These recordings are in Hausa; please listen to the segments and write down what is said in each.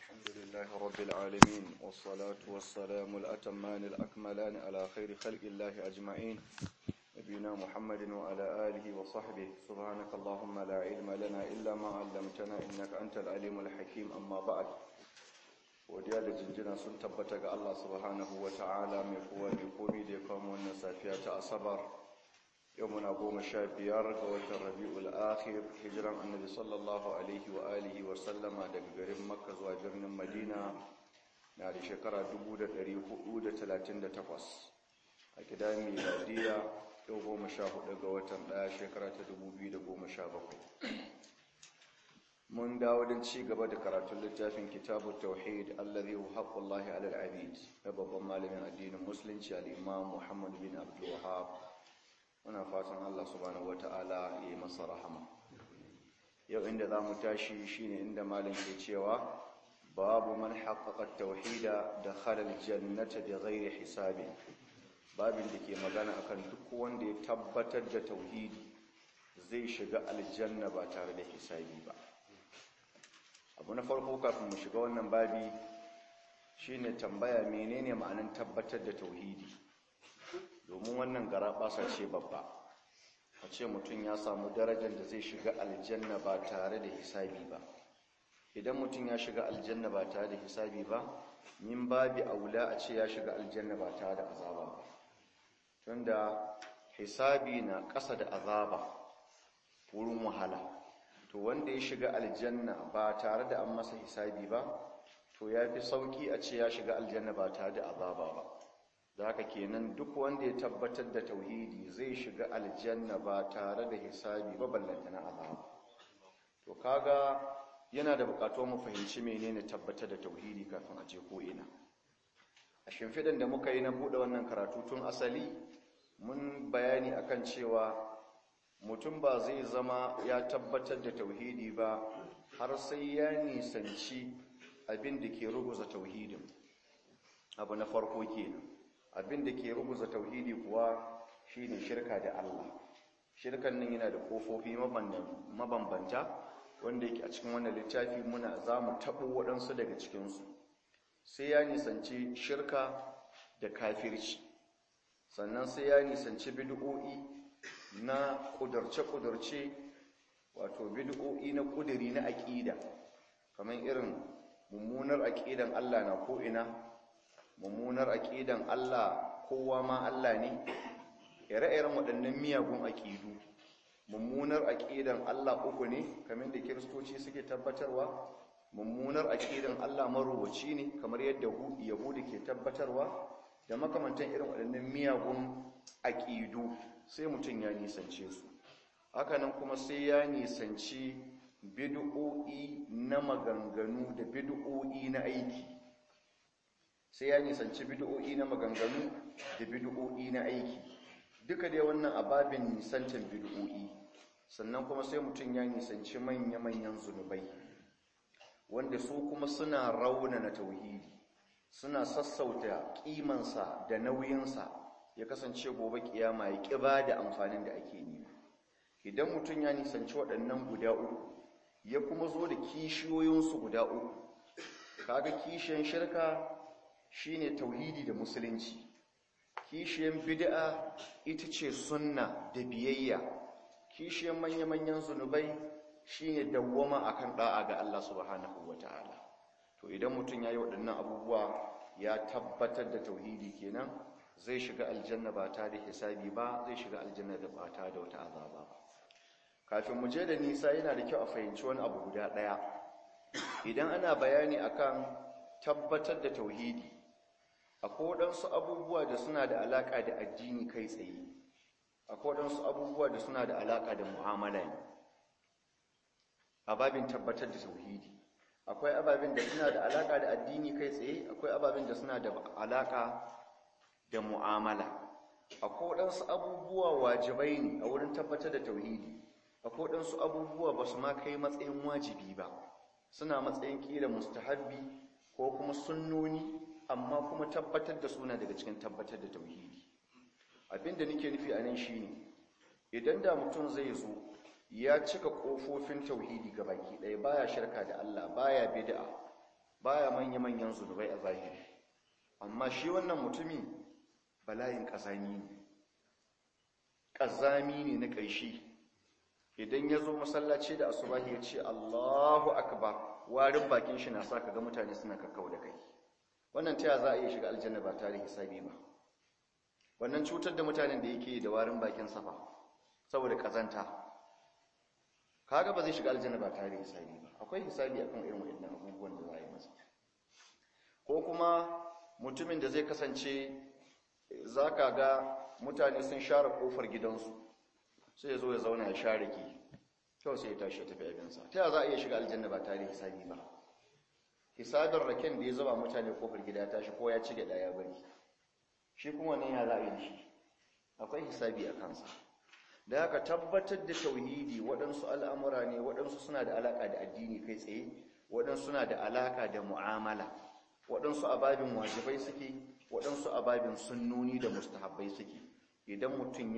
الحمد لله رب العالمين والصلاة والسلام الأتمان الأكملان على خير خلق الله أجمعين نبينا محمد وعلى آله وصحبه سبحانك اللهم لا علم لنا إلا ما علمتنا إنك أنت العليم الحكيم أما بعد وديا da jinjina sun tabbata ga Allah subhanahu wa ta'ala mai kowa mai komi da ya kamo wannan safiya ta asabar yau muna 15 ga watan rabi'ul akhir hijiran annabi sallallahu alaihi wa alihi wa sallama daga garin makka zuwa birnin madina na da shekara 1438 a gidan miladiya yau 14 ga watan 1 shekara ta 2017 mun dawo don ci gaba da karatun littafin kitabu tauhid allazi huwa haqqullahi ala al-abid da babban malamin addinin musulunci al-imam Muhammad bin Abdul Wahhab muna fatan Allah subhanahu wataala ya yi masa rahama yau inda zamu tashi shine inda malam ke cewa babu man haqqaqa at-tauhida dakhala al-jannata bighairi hisabin babin da ke magana akan duk wanda ya tabbatar da tauhidi zai shiga aljanna ba tare da hisabi ba. Abu na farko kafin mu shiga wannan babi shine tambaya menene ma'anar tabbatar da tauhidi, domin wannan garabasa ce babba a ce mutum ya samu darajar da zai shiga aljanna ba tare da hisabi ba. Idan mutum ya shiga aljanna ba tare da hisabi ba, min babi aula a ce ya shiga aljanna ba tare da azaba ba, tunda hisabi na ƙasa da azaba wurin wahala. To wanda ya shiga aljanna ba tare da an masa hisabi ba, to ya fi sauki a ce ya shiga aljanna ba tare da azaba ba. Da haka kenan duk wanda ya tabbatar da tauhidi zai shiga aljanna ba tare da hisabi ba, ballanta na azaba. To kaga yana da buƙatuwar mu fahimci menene tabbatar da tauhidi kafin a je ko ina. A shimfiɗan da muka yi na buɗe wannan karatu tun asali mun bayani akan cewa mutum ba zai zama ya tabbatar da tauhidi ba har sai ya nisanci abin da ke ruguza tauhidin. Abu na farko kenan, abin da ke ruguza tauhidi kuwa shine shirka da Allah. Shirkan nan yana da kofofi mabambanta wanda yake a cikin wannan littafi za mu taɓo waɗansu daga cikinsu. Sai ya nisanci shirka da kafirci, sannan sai ya nisanci bid'o'i na ƙudurce-ƙudurce, wato bid'o'i na ƙuduri na aƙida, kamar irin mummunar aƙidan Allah na ko'ina, mummunar aƙidan Allah kowa ma Allah ne, ire-iren waɗannan miyagun aƙidu. Mummunar aƙidan Allah uku ne, kamar da Kiristoci suke tabbatarwa, mummunar aƙidan Allah marubuci ne, kamar yadda Yahudu ke tabbatarwa, da makamantan irin waɗannan miyagun aƙidu. Sai mutum ya nisance su. Hakanan kuma sai ya nisanci bid'o'i na maganganu da bid'o'i na aiki. Sai ya nisanci bid'o'i na maganganu da bid'o'i na aiki. Duka dai wannan ababin nisantar bid'o'i. Sannan kuma sai mutum ya nisanci manya-manyan zunubai, wanda su kuma suna raunana tauhidi, suna sassauta kimansa da nauyinsa, ya kasance gobe kiyama ya ƙiba da amfanin da ake nema. Idan mutum ya nisanci waɗannan guda uku, ya kuma zo da kishiyoyinsu guda uku, kaga kishiyan shirka shine tauhidi da musulunci, kishiyan bid'a ita ce sunna da biyayya, kishiyan manya-manyan zunubai shine dawwama akan da'a ga Allah subhanahu wataala. To idan mutum ya yi waɗannan abubuwa ya tabbatar da tauhidi kenan, zai shiga aljanna ba tare da hisabi ba, zai shiga aljanna da ba tare da wata azaba ba. Kafin mu je da nisa yana da kyau a fahimci wani abu guda ɗaya. Idan ana bayani akan tabbatar da tauhidi, akwai waɗansu abubuwa da suna da alaƙa da addini kai tsaye, akwai waɗansu abubuwa da suna da alaƙa da mu'amala ne. A babin tabbatar da tauhidi, akwai ababen da suna da alaƙa da addini kai tsaye, akwai ababen da suna da alaƙa da mu'amala. Akwai waɗansu abubuwa wajibai ne a wurin tabbatar da tauhidi, akwai waɗansu abubuwa ba su ma kai matsayin wajibi ba, suna matsayin ƙila mustahabbi ko kuma sunnoni, amma kuma tabbatar da suna daga cikin tabbatar da tauhidi. Abinda nake nufi a nan shine, idan da mutum zai zo ya cika ƙofofin tauhidi gabaki ɗaya, baya shirka da Allah, baya bid'a, baya manya-manyan zunubai a zahiri, amma shi wannan mutumi bala'in ƙazami ne, ƙazami ne na ƙaishi. Idan ya zo masallaci da asubahi ya ce Allahu akbar, warin bakin shi na sa ka ga mutane suna kakkau da kai. Wannan ta za a iya shiga aljanna ba tare hisabi ba? Wannan cutar da mutanen da yake da warin bakin safa saboda ƙazanta, kaga ba zai shiga aljanna ba tare hisabi ba. Akwai hisabi akan irin waɗannan abubuwan da za a yi masa. Ko kuma mutumin da zai kasance za ka ga mutane sun share kofar gidansu, sai ya zo ya zauna ya share ki, kyau sai ya tashi ya tafi abinsa. Ta yaya za a iya shiga aljanna ba tare hisabi ba? Hisabin raken da ya zaba mutane kofar gida ya tashi ko ya ci gyaɗa ya bari, shi kuma wannan ya za a yi da shi? Akwai hisabi a kansa. Da haka tabbatar da tauhidi waɗansu al'amura ne, waɗansu suna da alaƙa da addini kai tsaye, waɗansu suna da alaƙa da mu'amala, waɗansu ababin wajibai suke, waɗansu ababin sunnoni da mustahabbai suke. Idan mutum ya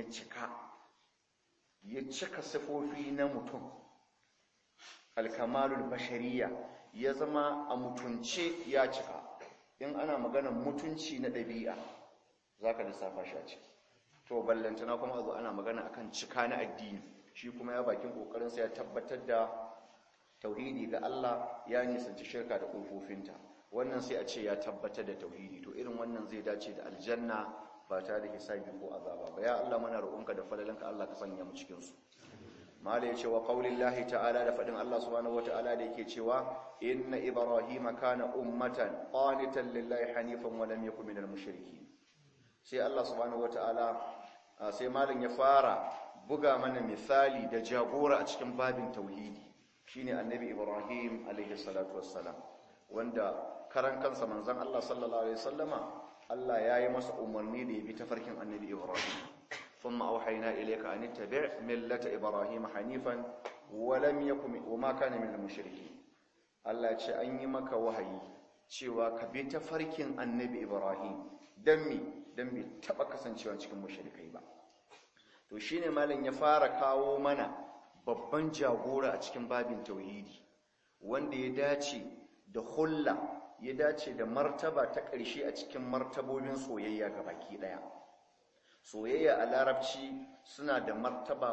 cika sifofi na mutum, alkamalul bashariya, ya zama a mutunce ya cika. In ana maganar mutunci na ɗabi'a za ka lissafa shi a ciki, to ballantana kuma a zo ana magana akan cika na addini, shi kuma ya bakin ƙoƙarinsa ya tabbatar da tauhidi ga Allah, ya nisanci shirka da ƙofofinta. Wannan sai a ce ya tabbatar da tauhidi. To irin wannan zai dace da aljanna ba tare da hisabi ko azaba ba. Ya Allah, muna roƙonka da falalanka Allah ka sanya mu cikin su. Mala yace wa qaulillahi ta'ala, da fadin Allah subhanahu wata'ala da yake cewa inna ibrahima kana ummatan qanitan lillahi hanifan wa lam yakun minal mushrikeen. Sai Allah subhanahu wata'ala sai malam ya fara buga mana misali da jagora a cikin babin tauhidi, shine annabi Ibrahim alaihi salatu wassalam, wanda karan kansa manzon Allah sallallahu alaihi wasallama Allah yayi masa umarni da ya bi tafarkin annabi Ibrahim. ثم أوحينا إليك أن اتبع ملة إبراهيم حنيفا وما كان من المشركين. Allah ce an yi maka wahayi cewa ka bi tafarkin annabi Ibrahim, dan bai taba kasancewa cikin mushrikai ba. To shine malam ya fara kawo mana babban jagora a cikin babin tauhidi, wanda ya dace da hulla, ya dace da martaba ta ƙarshe a cikin martabobin soyayya ga baki ɗaya. Soyayya a larabci suna da martaba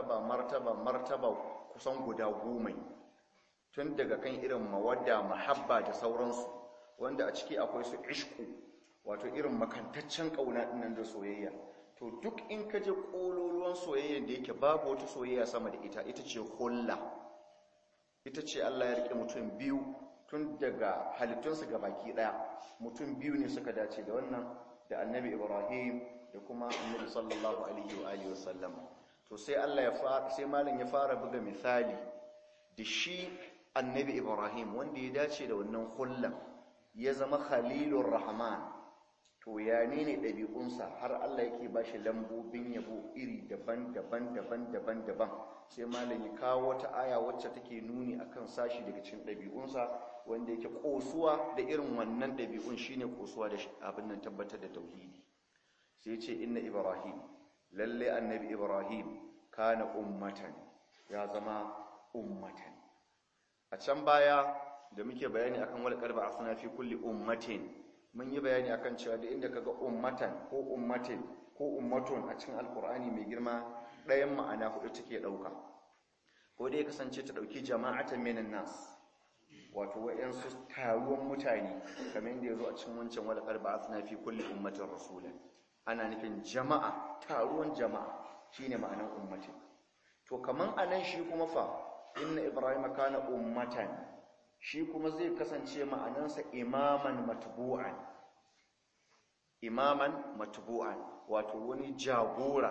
kusan guda 10, tun daga kan irin mawadda, mahabba da sauransu, wanda a ciki akwai su ishku, wato irin makantaccen kauna dinnan da soyayya. To duk in ka je kololuwan soyayyan da yake babu wata soyayya sama da ita ce hulla. Ita ce Allah ya rike mutum biyu tun daga halittunsa ga baki daya, mutum biyu ne suka dace da wannan, da annabi Ibrahim da kuma annabi sallallahu alaihi wa alihi wasallam. To sai sai malam ya fara buga misali da shi annabi Ibrahim, wanda ya dace da wannan hullan, ya zama khalilur rahman. To ya ne ɗabi'unsa har Allah yake bashi lambobin yabo iri daban-daban. Sai malam ya kawo wata aya wacce take nuni akan sashi daga cikin ɗabi'unsa, wanda yake kosuwa da irin wannan ɗabi'un shine kosuwa da abin nan tabbatar da tauhidi. Sai ce inna Ibrahim, lalle annabi Ibrahim, kana ummatan, ya zama ummatan. A can baya da muke bayani akan wal qalbi asna fi kulli ummatin, mun yi bayani akan cewa da inda kaga ummatan ko ummatin ko ummatun a cikin alqur'ani mai girma, ɗayan ma'ana hudu take dauka. Ko dai kasance ta dauki jama'atan minan nas, wato wayansu taruwan mutane, kamar yadda yazo a cikin wancan wal qalbi asna fi kulli ummatin rasulan. Ana nufin jama'a, taruwan jama'a shine ma'anar ummatin. To kaman anan shi kuma fa inna Ibrahim kana ummatan, shi kuma zai kasance ma'anansa imaman matbu'an, wato wani jagora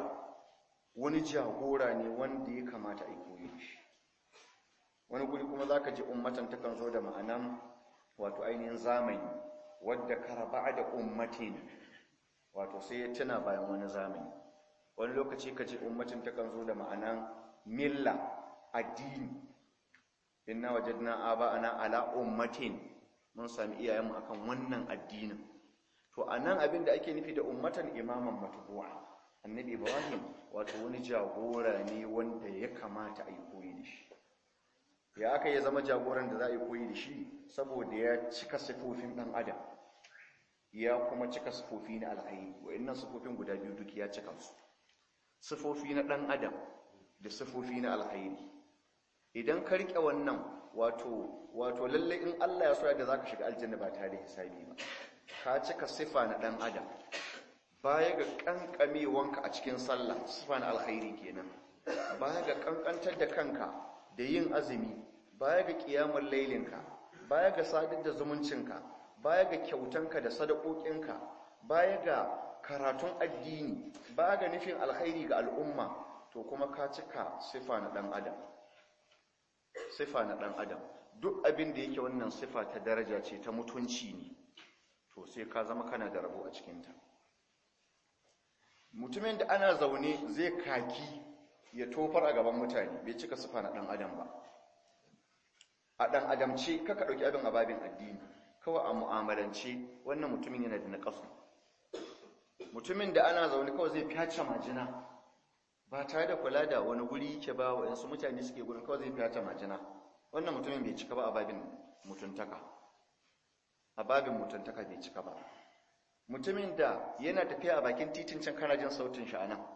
ne wanda ya kamata a yi koyi da shi. Wani guri kuma zaka ji ummatan takan zo da ma'anan wato ainihin zamani, wadda karaba da ummatin, wato sai ya tuna bayan wani zamani. Wani lokaci ka ji ummatin takan zo da ma'anan milla, addini. Inna wajadna aba'ana ala ummatin, mun sami iyayenmu akan wannan addinin. To anan abin da ake nufi da ummatan imaman matbu'a, annabi Ibrahim wato wani jagora ne wanda ya kamata a yi koyi da shi. Ya aka ya zama jagoran da za a yi koyi da shi? saboda ya cika sifofin dan adam ya kuma cika sifofi na alkhairi. Wa'annan sifofin guda biyu duk ya cika su, sifofi na dan adam da sifofi na alkhairi. Idan ka rike wannan wato lalle in Allah ya so da zaka shiga aljanna ba tare da hisabi ba. Ka cika sifa na dan adam, baya ga kankamewanka a cikin sallah, sifa na alkhairi kenan, baya ga kankantar da kanka da yin azumi, baya ga qiyamul lailinka, baya ga sadar da zumuncinka, baya ga kyautanka da sadakokinka, baya ga karatun addini, baya ga nufin alkhairi ga al'umma, to kuma ka cika sifa na dan adam. Sifa na dan adam duk abin da yake wannan sifa ta daraja ce, ta mutunci ne, to sai ka zama kana da rabo a cikinta. Mutumin da ana zaune zai kaki ya tofar a gaban mutane bai cika sifa na dan adam ba. A dan adamce kaka dauki abin ababin addini, kawai a mu'amalance wannan mutumin yana da naqasu. Mutumin da ana zaune kawai zai fyace majina ba tare da kula da wani guri yake ba, waɗansu mutane suke gurin, kawai zai fyace majina, wannan mutumin bai cika ba a babin mutuntaka. A babin mutuntaka bai cika ba. Mutumin da yana tafiya a bakin titin can kana jin sautin shi anan,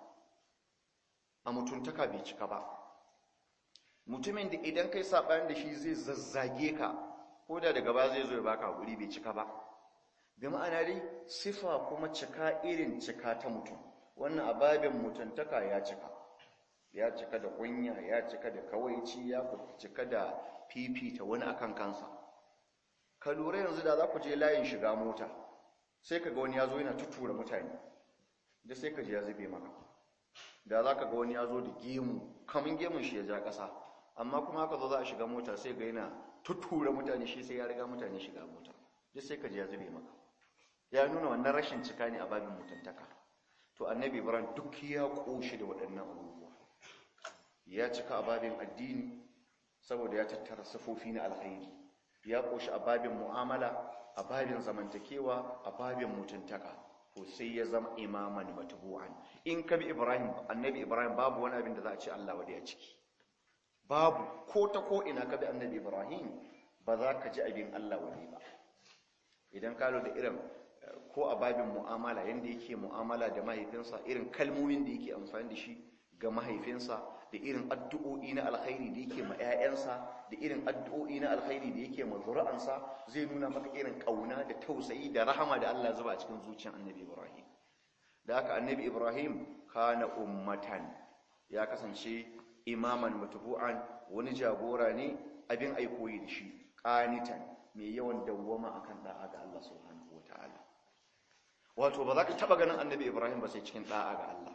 a mutuntaka bai cika ba. Mutumin da idan kai saɓani da shi zai zazzage ka, ko da daga ba zai zo ya baka hakuri, bai cika ba. Bi ma'ana dai sifa kuma cika irin cika ta mutum, wannan a babin mutuntaka ya cika. Ya cika da kunya, ya cika da kawaici, ya cika da fifita wani akan kansa. Ka lura yanzu da za ku je layin shiga mota, sai ka ga wani ya zo yana tutura mutane, da sai ka je ya zube maka. Da za ka ga wani ya zo da gemu, kamun gemun shi ya ja ƙasa, amma kuma haka zo za a shiga mota sai ga yana tutura mutane, shi sai ya riga mutane shiga mota, da sai ka je ya zube maka. Ya nuna wannan rashin cika ne a babin mutuntaka. To annabi Ibrahim duk ya koshi da waɗannan abubuwa. Ya cika a babin addini saboda ya tattara sifofi na alkhairi. Ya koshi a babin mu'amala, a babin zamantakewa, a babin mutuntaka. To sai ya zama imaman matbu'an. In ka bi Ibrahim, annabi Ibrahim, babu wani abin da za a ce Allah wadai a ciki. Babu, ko ta ko ina ka bi annabi Ibrahim ba za ka ji abin Allah wadai ba. Idan ka lura da irin ko a babin mu'amala yanda yake mu'amala da mahaifinsa, irin kalmomin da yake amfani da shi ga mahaifinsa, da irin addu'o'i na alkhairi da yake ma 'ya'yansa, da irin addu'o'i na alkhairi da yake ma zuri'ansa, zai nuna maka irin kauna da tausayi da rahama da Allah zuba a cikin zuciyar annabi Ibrahim. Da haka annabi Ibrahim kana ummatan, ya kasance imaman matbu'an, wani jagora ne abin aikoyi da shi, qanitan, mai yawan dawwama akan da'a ga Allah subhanahu wataala. Wato ba za ka taba ganin annabi Ibrahim ba sai cikin da'a ga Allah.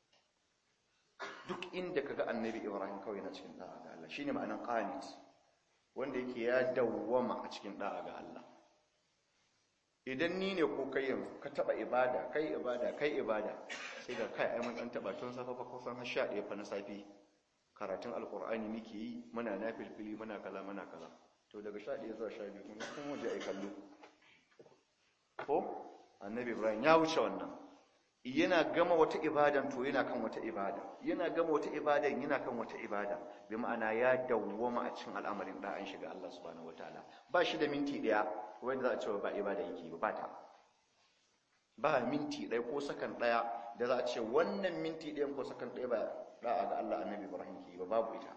Duk inda kaga annabi Ibrahim kawai yana cikin da'a ga Allah, shine ma'anar qanit, wanda yake ya dawwama a cikin da'a ga Allah. Idan ni ne ko kai yanzu ka taba ibada, kai ibada, sai ga kai ai mun dan taba tun safa fa kusan har 11 fa na safi, karatun alqur'ani muke yi, muna nafilfili, muna kaza. To daga 11 zuwa 12 kuma je ai kallo. Ko annabi Ibrahim ya wuce wannan. Yana gama wata ibadan to yana kan wata ibada, yana gama wata ibadan yana kan wata ibada, bi ma'ana ya dawwama a cikin al'amarin da an shiga Allah subhanahu wataala. Ba shi da minti daya wanda za a ce ba ibada yake ba ta. Ba minti daya ko sakan daya da za a ce wannan minti dayan ko sakan daya ba da'a ga Allah annabi Ibrahim ke ba, babu ita.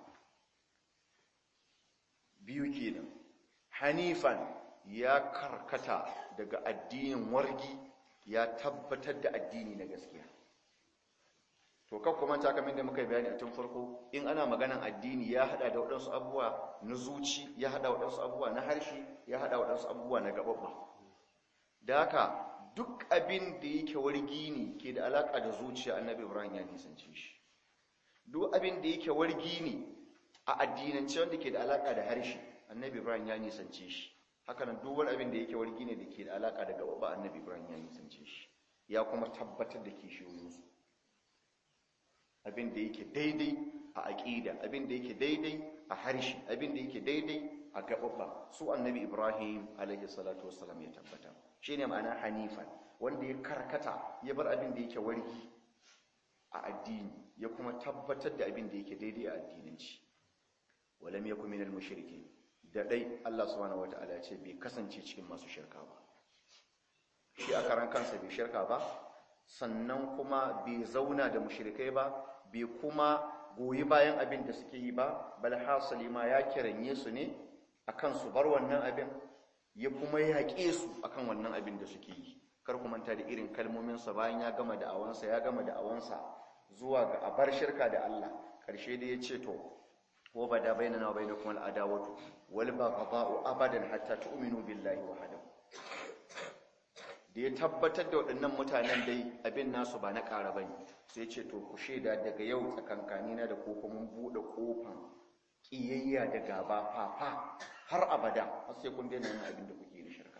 Biyu kenan. Hanifan, ya karkata daga addinin wargi, ya tabbatar da addini na gaskiya. To kan kuma ta kamar da muka yi bayani a tun farko, in ana maganan addini ya hada da waɗansu abubuwa na zuci, ya hada waɗansu abubuwa na harshe, ya hada waɗansu abubuwa na gaɓaɓɓa. Da haka duk abin da yake wargi ne ke da alaƙa da zuciya, annabi Ibrahim ya nisance shi. Duk abin da yake wargi ne a addinance wanda ke da alaƙa da harshe, annabi Ibrahim ya nisance shi. Haka nan duk wani abin da yake wargi ne da ke da alaka da gaba, annabi Ibrahim ya nisance shi, ya kuma tabbatar da kishiyoyinsu. Abin da yake daidai a aqida, abin da yake daidai a harshe, abin da yake daidai a gaba, su annabi Ibrahim alaihi salatu wassalam ya tabbata. Shine ma'ana hanifan, wanda ya karkata ya bar abin da yake wargi a addini, ya kuma tabbatar da abin da yake daidai a addinanci. Walam yakun minal mushrikin, da dai Allah subhanahu wataala ya ce bai kasance cikin masu shirka ba. Shi a karan kansa bai shirka ba, sannan kuma bai zauna da mushrikai ba, bai kuma goyi bayan abin da suke yi ba, bal hasali ma ya kiranye su ne akan su bar wannan abin, ya kuma yaƙe su akan wannan abin da suke yi. Kar ku manta da irin kalmominsa bayan ya gama da'awansa zuwa ga abar shirka da Allah, ƙarshe da ya ce to wa bada bainana wa bainakum al-adawatu wal baghdha'u abadan hatta tu'minu billahi wahdahu. Da ya tabbatar da waɗannan mutanen dai abin nasu ba na ƙara bane, sai ce to ku shaida daga yau tsakankanina da ku mun buɗe ƙofan ƙiyayya da gaba fafa har abada, har sai kun daina yin abin da kuke da shirka.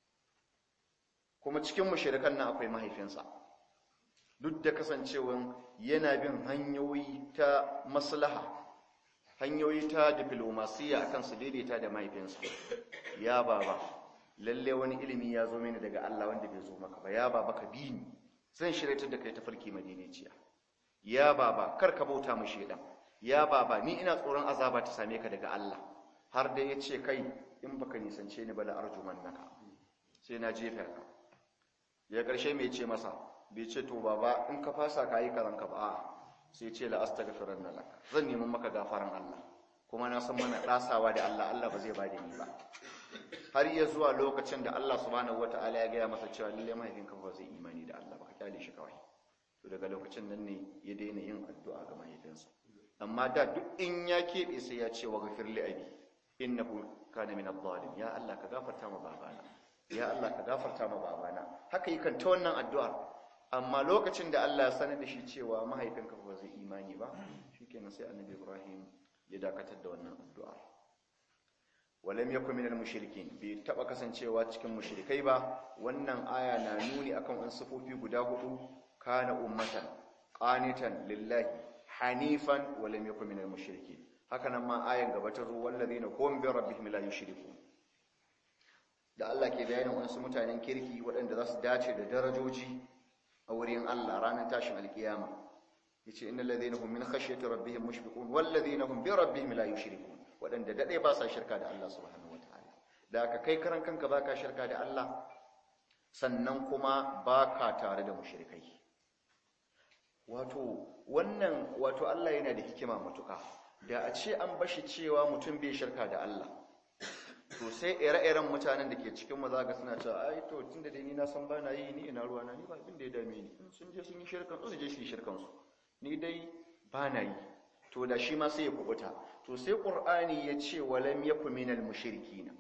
Kuma cikin mushrikan nan akwai mahaifinsa, duk da kasancewan yana bin hanyoyi ta maslaha, hanyoyi ta diplomasiya akan su daidaita da mahaifinsa. Ya baba, lalle wani ilimi ya zo mini daga Allah wanda bai zo maka ba. Ya baba, ka bi ni, zan shiryatar da kai ta farki madinaciya. Ya baba, kar ka bauta mu shedan. Ya baba, ni ina tsoron azaba ta same ka daga Allah. Har da ya ce kai in baka nisance ni ba la arjumannaka, sai na jefa ka. Ya karshe me ce masa? Bai ce to baba in ka fasa ka yi karanka ba, a'a sai ce la astaghfiranna lak, zan nemi maka gafaran Allah, kuma na san mana dasawa da Allah, Allah ba zai ba da ni ba. Har ya zuwa lokacin da Allah subhanahu wataala ya gaya masa cewa lalle mahaifinka ba zai imani da Allah ba, ka kyale shi kawai. To daga lokacin nan ne ya daina yin addu'a ga mahaifinsa. Amma da duk in ya keɓe sai ya ce wa ghafir li abi innahu kana min adh-dhalim. Ya Allah ka gafarta ma babana, ya Allah ka gafarta ma babana. Haka yi kan ta wannan addu'ar. Amma lokacin da Allah ya sanar da shi cewa mahaifinka ba zai imani ba, shikenan sai Annabi Ibrahim ya dakatar da wannan addu'a. Walam yakun minal mushrikin, bai taba kasancewa cikin mushrikai ba. Wannan aya na nuni akan an sifofi guda hudu: kana ummatan qanitan lillahi hanifan walam yakun minal mushrikin. Haka nan ma ayan gaba ta zo wallazina hum bi rabbihim la yushrikun. Da Allah ke bayanin wasu mutanen kirki waɗanda za su dace da darajoji a wurin Allah ranar tashin alkiyama, yace innal ladhina hum min khashyati rabbihim mushfiqun wal ladhina hum bi rabbihim la yushrikun. Waɗanda dade ba sa shirka da Allah subhanahu wataala. Da aka kai karan kanka baka shirka da Allah, sannan kuma baka tare da mushrikai. Wato Allah yana da hikima matuka. Da a ce an bashi cewa mutum bai shirka da Allah, to sai ire-iren mutanen da ke cikin maza ga suna cewa ai to tunda dai ni na san bana yi, ni ina ruwa na, ni ba abin da ya dame ni, in sun je sun yi shirkan su je su yi shirkan su, ni dai bana yi. To da shi ma sai ya kubuta. To sai Qur'ani ya ce walam yakun minal mushrikin,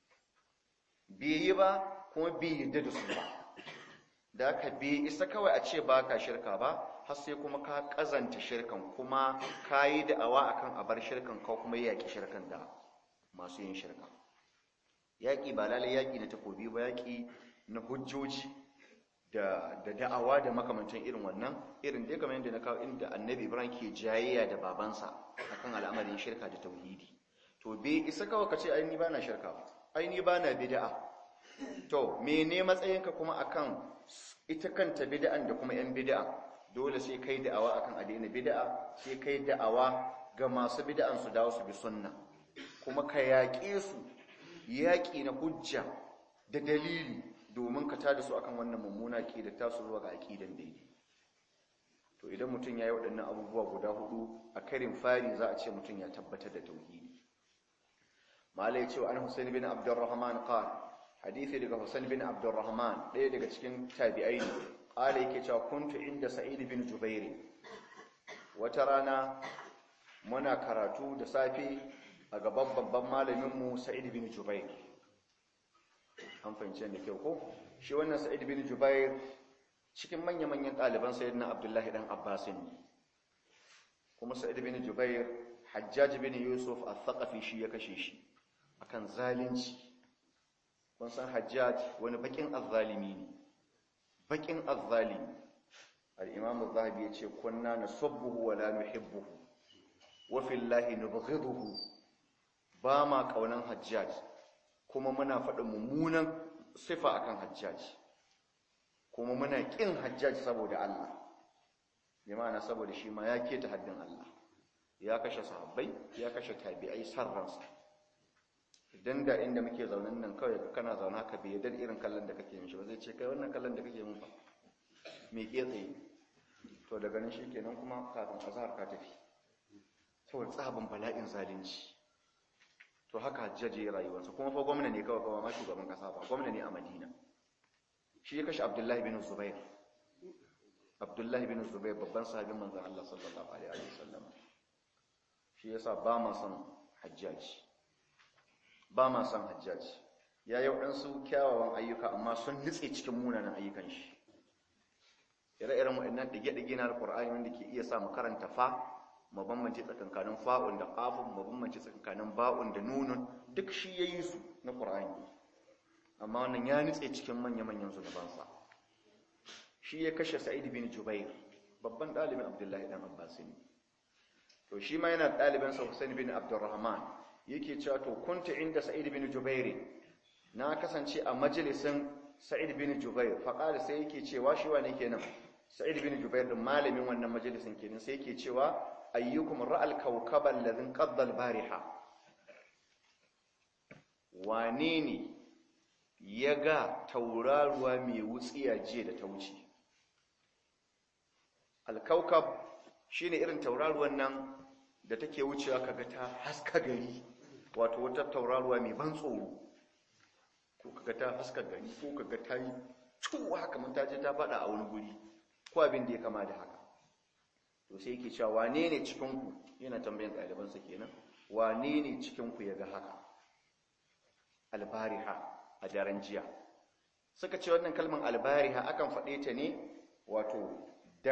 bai yi ba kuma bai yadda da su ba. Da ka bai isa kawai a ce baka shirka ba, har sai kuma ka kazanta shirkan, kuma ka yi da'awa akan abar shirkan, ka kuma yaki shirkan da masu yin shirka. Yaƙi ba lalai yaƙi na takobi ba, yaƙi na hujjoji da da'awa da makamantan irin wannan, irin dai kamar yadda na kawo inda Annabi Ibrahim ke jayayya da babansa akan al'amarin shirka da tauhidi. To bai isa kawai ka ce ai ni bana shirka ba, ai ni bana bid'a. To mene matsayinka kuma akan ita kanta bid'an da kuma yan bid'a? Dole sai kai da'awa akan a daina bid'a, sai kai da'awa ga masu bid'an su dawo su bi sunna, kuma ka yaƙe su yaƙi na hujja da dalili, domin ka tada su akan wannan mummuna aqida ta su zuwa ga aqidan daidai. To idan mutum yayi waɗannan abubuwa guda hudu, a karin fari za a ce mutum ya tabbatar da tauhidi. Mala ya ce wa an Husayn bin Abdurrahman qala, hadisi daga Husayn bin Abdurrahman, ɗaya daga cikin tabi'ai ne, qala yake cewa kuntu inda Sa'id bin Jubair. Wata rana muna karatu da safe a gaban babban malaminmu Sa'id bin Jubair. An fahimci da kyau ko? Shi wannan Sa'id bin Jubair cikin manya-manyan ɗaliban Sayyidina Abdullahi dan Abbas ne. Kuma Sa'id bin Jubair, Hajjaj bin Yusuf al-Thaqafi shi ya kashe shi akan zalunci. Kun san Hajjaj wani bakin azzalimi ne. Bakin azzalimi. Al-Imam al-Zahabi ya ce kunna nasubbuhu wa la nuhibbuhu wa fillahi nubghiduhu. Ba ma kaunan Hajjaj, kuma muna faɗin mummunan sifa akan Hajjaj, kuma muna ƙin Hajjaj saboda Allah, bi ma'ana saboda shi ma ya keta haddin Allah, ya kashe sahabbai, ya kashe tabi'ai sarransa. idan da inda muke zaunen nan kawai kana zaune haka bai yadda irin kallon da kake mishi ba zai ce kai wannan kallon da kake mun fa me ke tsaye to daga nan shikenan kuma kafin azhar ka tafi saboda tsabin bala'in zalunci to haka hajjaji rayuwarsa kuma fa gwamna ne kawai ma shugaban kasa ba gwamna ne a Madina shi ya kashe Abdullahi bin Zubair babban sahabin manzon Allah sallallahu alaihi wasallam shi yasa ba ma son hajjaji ya yi waɗansu kyawawan ayyuka amma sun nutse cikin munanan ayyukan shi ire-iren waɗannan ɗige-ɗige na alƙur'ani wanda ke iya sa mu karanta fa mu bambance tsakankanin fa'un da qafun mu bambance tsakankanin ba'un da nunun duk shi yayi su na ƙur'ani amma wannan ya nutse cikin manya-manyan zunubansa shi ya kashe Sa'id bin Jubair babban ɗalibin Abdullahi dan Abbas ne to shi ma yana ɗalibansa Hussein bin Abdurrahman yake cewa to kunta inda Sa'id bin Jubair na kasance a majalisin Sa'id bin Jubair faqala sai yake cewa shi wane kenan Sa'id bin Jubair din malamin wannan majalisin kenan sai yake cewa ayyukum ra'al kawkaba alladhi qadda al-bariha wane ne yaga tauraruwa mai wutsiya jiya da ta wuce al-kawkab shine irin tauraruwan nan da take wucewa kaga ta haska gari wato wata tauraruwa mai ban tsoro ko kaga ta haska gari ko kaga ta yi cuwa haka mun taje ta fada a wani guri ko abin da ya kama da haka to sai yake cewa wane ne cikin ku yana tambayan ɗaliban sa kenan wane ne cikin ku yaga haka albariha a daren jiya suka ce wannan kalmar albariha akan faɗe ta ne wato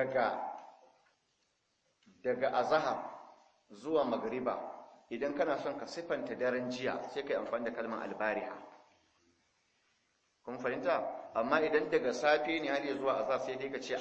daga azhar zuwa magriba idan kana son ka sifanta daren jiya sai kai amfani da kalmar albariha kun fahimta amma idan daga safe ne har zuwa azhar sai dai ka ce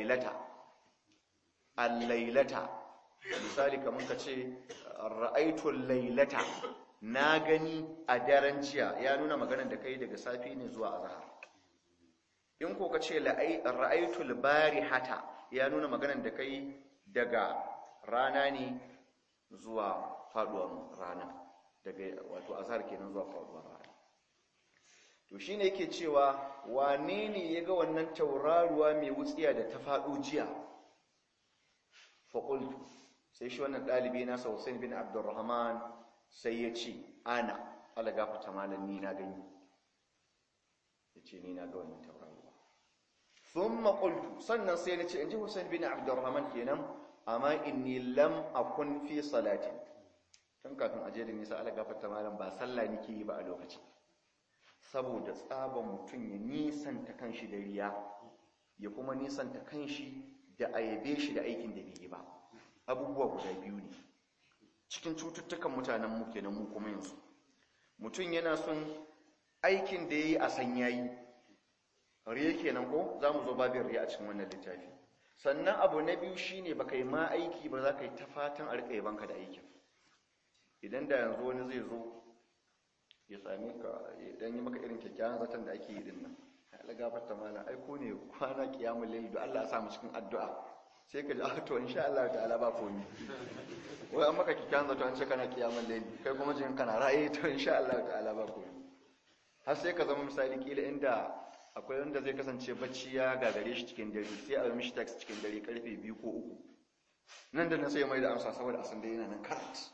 al-lailata misali kamar ka ce ra'aytu al-lailata na gani a daren jiya ya nuna maganar da kai daga safe ne zuwa azhar in ko ka ce ra'aytu al-barihata ya nuna maganar da kai daga rana ne zuwa faduwar rana daga wato azhar kenan zuwa faduwar rana to shine yake cewa wane ne yaga wannan tauraruwa mai wutsiya da ta fado jiya fa qultu sai shi wannan dalibi na Hussein bin Abdurrahman sai ya ce ana algafata malan ni na gani yace ni na ga wannan tauraruwa thumma qultu sannan sai ya ce inji Hussein bin Abdurrahman kenan amma inni lam akun fi salati tun kafin aje da nisa Allah gafarta malam ba sallah nake yi ba a lokacin saboda tsaban mutun ya nisanta kanshi da riya ya kuma nisanta kanshi da ayabe shi da aikin da bai yi ba abubuwa guda biyu ne cikin cututtukan mutanen mu kenan mu kuma yanzu mutun yana son aikin da yayi a san yayi riya kenan ko zamu zo babin riya a cikin wannan littafi sannan abu na biyu shine baka yi ma aiki ba za ka yi ta fatan a rika yabanka da aikin idan da yanzu wani zai zo ya same ka idan yi maka irin kyakkyawan zaton da ake yi din nan Allah gafarta mana ai ko ne kwana kiyamul layl da Allah ya sa mu cikin addu'a sai ka ji to insha Allah ta'ala ba komai wai an maka kyakkyawan zato an ce kana kiyamul layl kai kuma jin kana ra'ayi to insha Allah ta'ala ba komai har sai ka zama misali kila inda akwai wanda zai kasance bacci ya gagare shi cikin dare sai a yi mishi text cikin dare karfe 2 ko 3 nan da nan sai mai da amsa saboda a san da yana nan current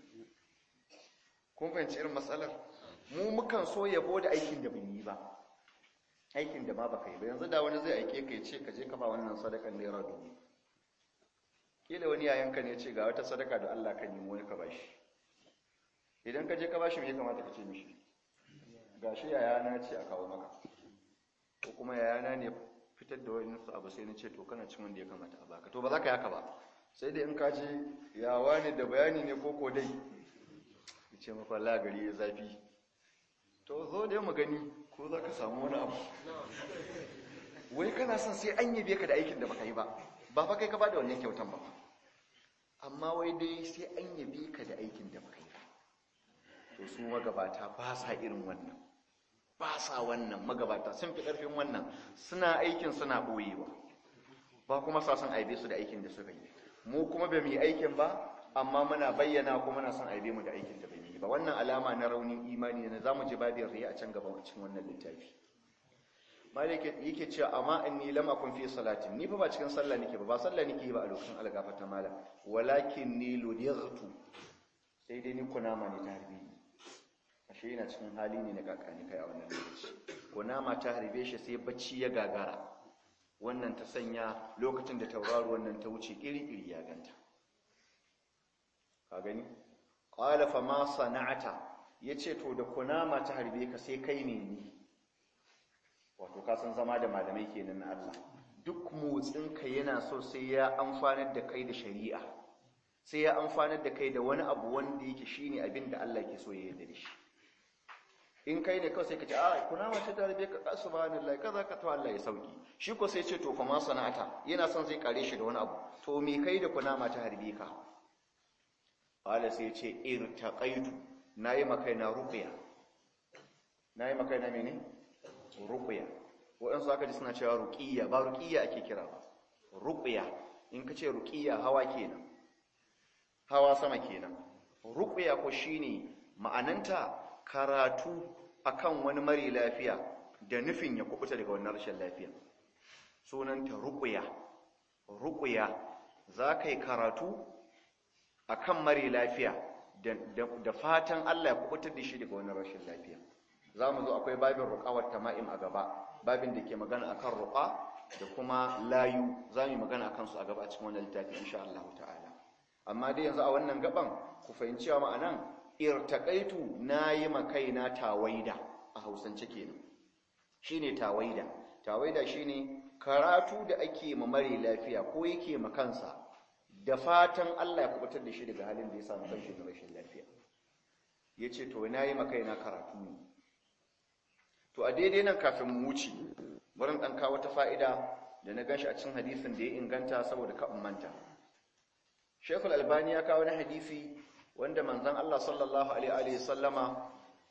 kun fahimci irin matsalar mu mukan so yabo da aikin da bin yi ba aikin da ma baka yi ba yanzu da wani zai aike ka ya ce ka je ka ba wannan sadakan naira 1000 kila wani yayanka ne ya ce ga wata sadaka da Allah ka nemo ne ka bashi idan ka je ka bashi me ya kamata ka ce mishi gashi yayana ce a kawo maka ko kuma yayana ne fitar da wani abu sai na ce to kana cin wanda ya kamata a baka to ba za ka yaka ba sai dai in ka je yawa ne da bayani ne ko dai ya ce maka lagari ya zafi to zo dai mu gani ko za ka samu wani abu wai kana son sai an yabe ka da aikin da baka yi ba ba fa kai ka bada wannan kyautan ba amma wai dai sai an yabe ka da aikin da baka yi ba to su magabata ba sa irin wannan ba sa wannan magabata sun fi ƙarfin wannan suna aikin suna ɓoyewa ba kuma sa son aibe su da aikin da suka yi mu kuma bai mu yi aikin ba amma muna bayyana kuma muna son aibe mu da aikin da bai yi ba ba. Wannan alama na raunin imani ne, zamu ji babin riya a can gaban cikin wannan littafi. Malik yake cewa amma inni lam akun fi salatin, ni fa ba cikin sallah nake ba sallah nake ba a lokacin algafata malam, walakin ni ludightu, sai dai ni kunama ne ta harbe ni. Ashe yana cikin hali ne na kakani kai a wannan lokaci. Kunama ta harbe shi sai bacci ya gagara, wannan ta sanya lokacin da tauraro wannan ta wuce iri ya ganta. Ka gani? Qala fa ma sana'ata, yace to da kunama ta harbe ka sai kai ne ni. Wato ka san zama da malamai kenan na Allah, duk motsin ka yana so sai ya amfanar da kai da shari'a, sai ya amfanar da kai da wani abu wanda yake shine abin da Allah ke so ya yarda da shi. In kai ne kawai sai ka ce a kunama ce ta harbe ka, subhanallahi kaza ka to Allah ya sauki. Shi ko sai ce to fa ma sana'ata, yana son zai kare shi da wani abu, to me kai da kunama ta harbe ka? Qala sai ce irtaqaitu, nayi makaina ruqya. Nayi makaina mene? Ruqya. Waɗansu aka ji suna cewa ruqiyya, ba ruqiyya ake kira ba. Ruqya, in ka ce ruqiyya hawa kenan. Hawa sama kenan. Ruqya ko shine ma'ananta karatu akan wani mari lafiya da nufin ya kubuta daga wannan rashin lafiya. Sunanta ruqya. Ruqya za ka yi karatu akan mari lafiya da fatan Allah ya kubutar da shi daga wannan rashin lafiya. Za mu zo akwai babin ruqawar tama'im a gaba, babin da ke magana akan ruqa da kuma layu, za mu yi magana akan su a gaba a cikin wannan littafi insha Allah ta'ala. Amma dai yanzu a wannan gaban ku fahimci cewa ma'anan irtaqaitu, nayi makaina tawaida a Hausance kenan. Shine tawaida. Tawaida shine karatu da ake ma mare lafiya ko yake ma kansa da fatan Allah ya kubutar da shi daga halin da ya samu kanshi da rashin lafiya. Yace to nayi makaina karatu ne. To a daidai nan kafin mu wuce, bari dan kawo wata fa'ida da na ganshi a cikin hadisin da ya inganta saboda ka ummanta. Sheikh Al-Albani ya kawo na hadisi wanda manzon Allah sallallahu alaihi wasallama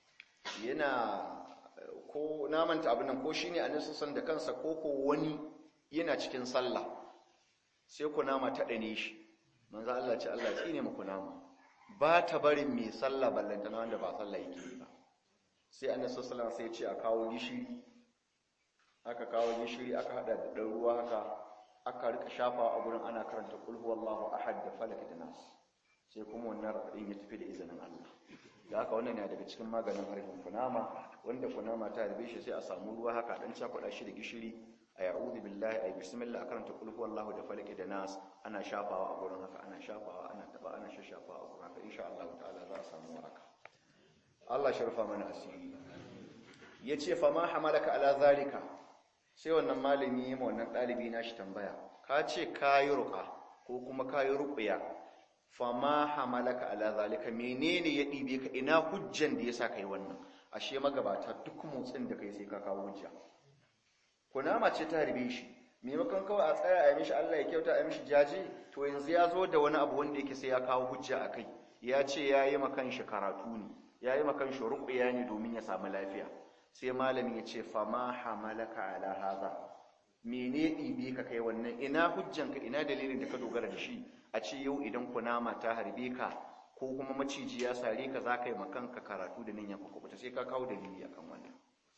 yana ko namanta abin nan ko shine annabi sallallahu da kansa ko wani yana cikin sallah sai kunama ta dane shi. Manzon Allah ce Allah tsine mu kunama, ba ta barin mai sallah ballantana wanda ba sallah yake yi ba. Sai annabi sallallahu sai ya ce a kawo gishiri, aka kawo gishiri aka hada da dan ruwa haka, aka rika shafawa a gurin ana karanta qul huwallahu ahad da falak da nas, sai kuma wannan radin ya tafi da izinin Allah. Da haka wannan ne daga cikin maganin harbin kunama, wanda kunama ta harbe shi sai a samu ruwa haka dan cakuɗa shi da gishiri, a ya'udhu billahi ay bismillah, a karanta qul huwallahu da falak da nas, ana shafawa a gurin haka, ana shafawa ana taba ana shashafawa a gurin haka, insha Allah ta'ala za a samu waraka. Allah sharfa mana asiri. Yace fa ma hamalaka ala zalika, sai wannan malami ya wannan dalibi nashi tambaya, ka ce kayi ruqa ko kuma kayi ruqya, fa ma hamalaka ala zalika, menene ya dibe ka, ina hujjan da yasa kai wannan? Ashe magabata duk motsin da kai sai ka kawo hujja. Kunama ce ta harbe shi, maimakon kawai a tsaya a yi mishi Allah ya kyauta a yi mishi jaji, to yanzu ya zo da wani abu wanda yake sai ya kawo hujja akai. Ya ce yayi makan shi karatu ne, yayi makan shi ruqya ne domin ya samu lafiya. Sai malamin ya ce fa ma hamalaka ala hadha, mene dibe ka kai wannan, ina hujjanka, ina dalilin da ka dogara da shi a ce yau idan kunama ta harbe ka ko kuma maciji ya sare ka za ka yi makanka karatu da niyyar kubuta, sai ka kawo dalili akan wannan.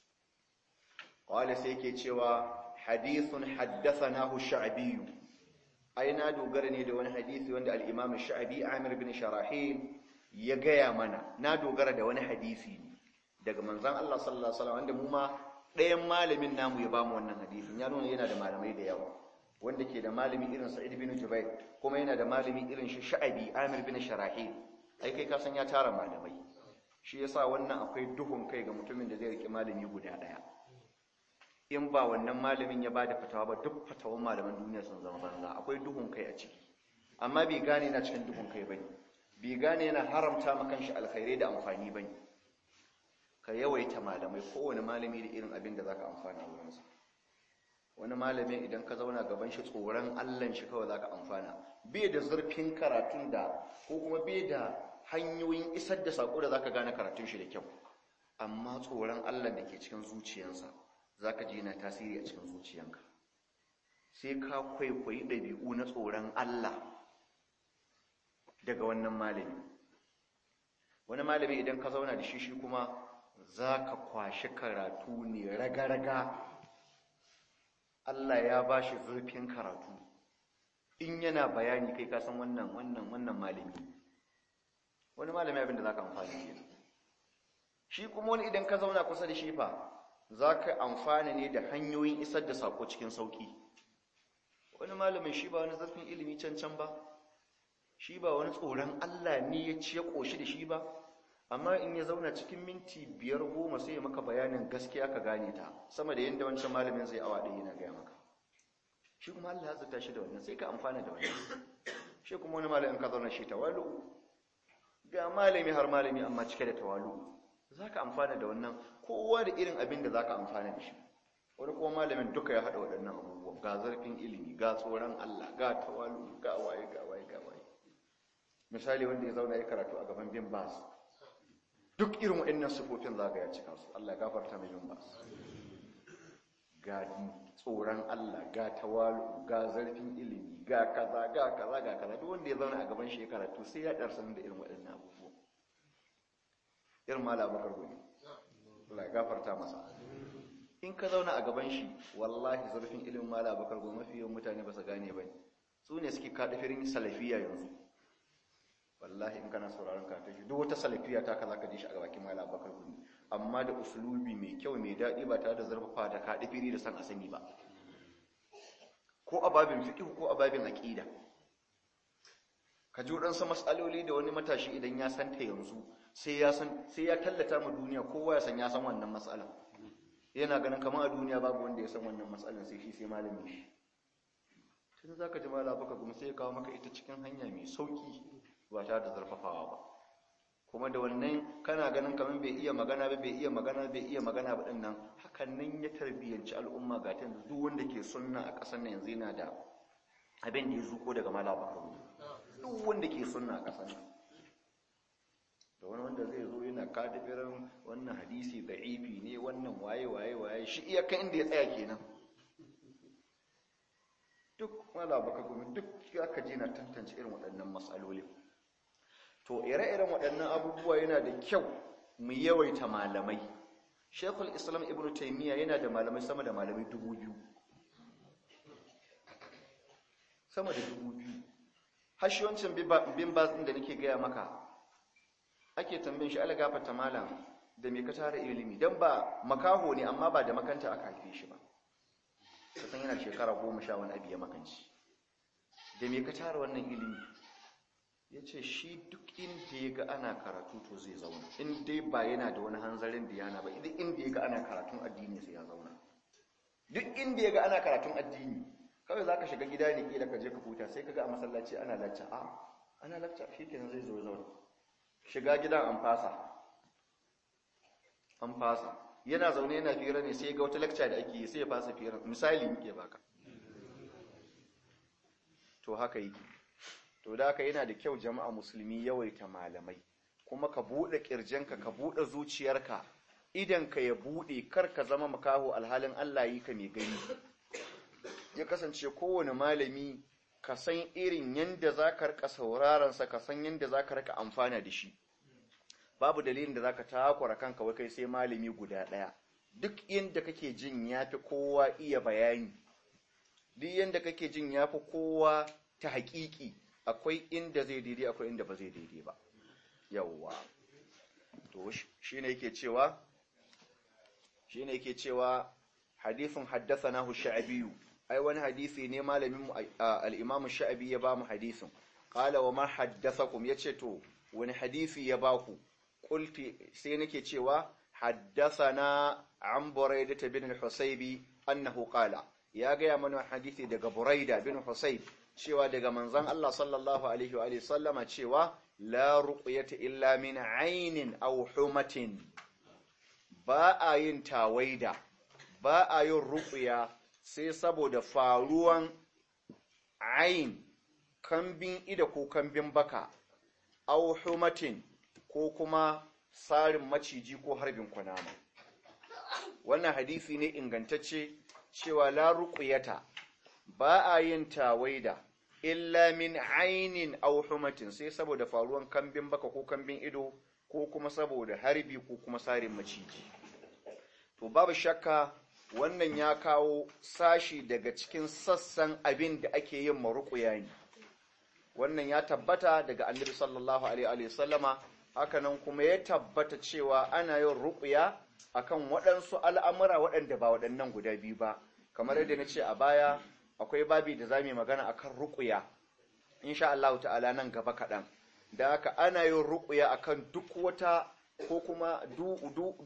Qala sai yake cewa hadithun haddathanahu Sha'bi, ai na dogara ne da wani hadisi wanda al-Imam Sha'bi Amir bin Sharahil ya gaya mana, na dogara da wani hadisi ne daga manzon Allah sallallahu alaihi wasallam, wanda mu ma ɗayan malamin namu ya bamu wannan hadisin, ya nuna yana da malamai da yawa, wanda ke da malami irin Sa'id bin Jubair, kuma yana da malami irin shi Sha'bi Amir bin Sharahil. Ai kai ka san ya tara malamai, shi yasa wannan akwai duhun kai ga mutumin da zai rike malami guda daya. In ba wannan malamin ya bada fatawa ba, duk fatawan malaman duniya sun zama banza, akwai duhun kai a ciki. Amma bai gane yana cikin duhun kai bane, bai gane yana haramta maka kanshi alkhairai da amfani bane. Ka yawaita malamai, kowane malami da irin abin da zaka amfana wurinsa. Wani malamin idan ka zauna gaban shi tsoron Allahn shi kawai zaka amfana, bai da zurfin karatun da ko kuma bai da hanyoyin isar da sako da zaka gane karatun shi da kyau, amma tsoron Allah da ke cikin zuciyarsa zaka ji yana tasiri a cikin zuciyanka. Sai ka kwaikwayi ɗabi'u na tsoron Allah daga wannan malami. wani malami idan ka zauna da shi kuma zaka kwashi karatu ne raga-raga. Allah ya bashi zurfin karatu, in yana bayani kai ka san wannan malami. Wani malami abin da zaka amfani da shi kuma wani idan ka zauna kusa da shi fa zaka amfana ne da hanyoyin isar da sako cikin sauki. Wani malamin shi ba wani zurfin ilimi cancan ba, shi ba wani tsoron Allah ne ya ci ya koshi da shi ba, amma in ya zauna cikin minti 5-10 sai ya maka bayanin gaskiya ka gane ta sama da yadda wancan malamin zai awa ɗaya yana gaya maka. Shi kuma Allah ya zata shi da wannan sai ka amfana da wannan. Shi kuma wani malamin ka zauna shi tawalu, ga malami har malami amma cike da tawalu, za ka amfana da wannan. Kowa da irin abin da za ka amfana da shi. Wani kuma malamin duka ya haɗa waɗannan abubuwan, ga zarfin ilimi, ga tsoron Allah, ga tawalu, ga waye. Misali wanda ya zauna ya karatu a gaban Bin Bas, duk irin waɗannan sifofin za ka ya cika su. Allah ya gafarta mai Bin Bas. Ga tsoron Allah, ga tawalu, ga zarfin ilimi, ga kaza. Duk wanda ya zauna a gaban shi ya karatu sai ya ɗarsan da irin waɗannan abubuwa. Irin Malam Abubakar Gumi, Allah ya gafarta masa. In ka zauna a gaban shi, wallahi zarfin ilimin Malam Abubakar Gumi mafi yawan mutane ba su gane ba ne. Su ne suke kaɗa firin salafiya yanzu. Wallahi in kana sauraron ka tashi duk wata salafiya ta kaza ka ji shi a bakin Malam Abubakar Gumi, amma da usulubi mai kyau mai daɗi ba tare da zarfafa da kaɗi firi da san asani ba, ko a babin fiqh ko a babin aqida. Ka ji waɗansu mas'aloli da wani matashi idan ya san ta yanzu sai ya tallata ma duniya, kowa ya san wannan mas'alan. Yana ganin kamar a duniya babu wanda ya san wannan mas'alan sai shi sai malamin shi. Tun zaka ji Malam Abubakar Gumi sai ya kawo maka ita cikin hanya mai sauki ba tare da zarfafawa ba. Kuma da wannan kana ganin kamar bai iya magana ba din nan, hakan nan ya tarbiyanci al'umma ga ta duk wanda ke sunna a ƙasar nan yanzu yana da abin da ya zuko daga Malam Abubakar Gumi. Duk wanda ke sunna a ƙasar nan, da wani wanda zai zo yana kadifirin wannan hadisi da'ifi ne, wannan waye shi iyakan inda ya tsaya kenan. Duk Malam Abubakar Gumi duk aka je na tantance irin waɗannan matsaloli. To ire-iren waɗannan abubuwa yana da kyau mu yawaita malamai. Sheikhul Islam Ibn Taymiyyah yana da malamai sama da malamai 2000. Sama da 2000. Hashiwancin Bin Baz din da nake gaya maka, ake tambayin shi ala gafarta malam da me ka tara ilimi, dan ba makaho ne amma ba da makanta aka haife shi ba. Kasan yana shekara 10 wani abu ya makanci. Da me ka tara wannan ilimi? Ya ce shi duk inda ya ga ana karatu to zai zauna, in dai ba yana da wani hanzarin da yana ba, idan inda ya ga ana karatun addini sai ya zauna. Duk inda ya ga ana karatun addini, kawai za ka shiga gida ne kila ka je ka huta sai ka ga a masallaci ana lacca, ana lacca shi kenan zai zo zauna. Shiga gidan an fasa yana zaune yana fira ne sai ga wata lacca da ake yi sai ya fasa fira. Misali muke baka. To haka yake. To da haka yana da kyau jama'a musulmi yawaita malamai, kuma ka buɗe ƙirjinka, ka buɗe zuciyarka, idan ka ya buɗe, kar ka zama makaho alhalin Allah yi ka mai gani. Ya kasance kowane malami ka san irin yanda za ka rika sauraronsa, ka san yanda za ka rika amfana da shi. Babu dalilin da za ka takura kanka wai kai sai malami guda ɗaya. Duk yanda kake jin ya fi kowa iya bayani, duk yanda kake jin ya fi kowa ta haƙiƙi, akwai inda zai daidai akwai inda ba zai daidai ba. Yawwa to shine yake cewa hadithun haddathanahu Sha'bi, ai wani hadisi ne malamin mu al-Imam Sha'bi ya ba mu hadisin. Qala wa ma haddathakum, yace to wani hadisi ya ba ku? Qulti, sai nake cewa haddathana an Buraidah bin al-Husayb annahu qala, ya ga mana hadisi daga Buraidah bin Husayb cewa daga manzon Allah sallallahu alaihi wa sallama cewa la ruqyata illa min aynin aw humatin, ba a yin tawaida, ba a yin ruqya sai saboda faruwan ain, kambin ida ko kambin baka, aw humatin ko kuma sarin maciji ko harbin kunama. Wannan hadisi ne ingantacce cewa la ruqyata, ba a yin tawaida illa min ainin aw humatin sai saboda faruwan kambin baka ko kambin ido ko kuma saboda harbi ko kuma sarin maciji. To babu shakka wannan ya kawo sashi daga cikin sassan abin da ake yin maruƙuya ne. Wannan ya tabbata daga Annabi sallallahu alaihi wasallama, hakanan kuma ya tabbata cewa ana yin ruƙuya akan waɗansu al'amura waɗanda ba waɗannan guda biyu ba. Kamar yadda na ce a baya, akwai babi da za mu yi magana akan ruƙuya insha Allah ta'ala nan gaba kaɗan. Da haka ana yin ruƙuya akan duk wata ko kuma duk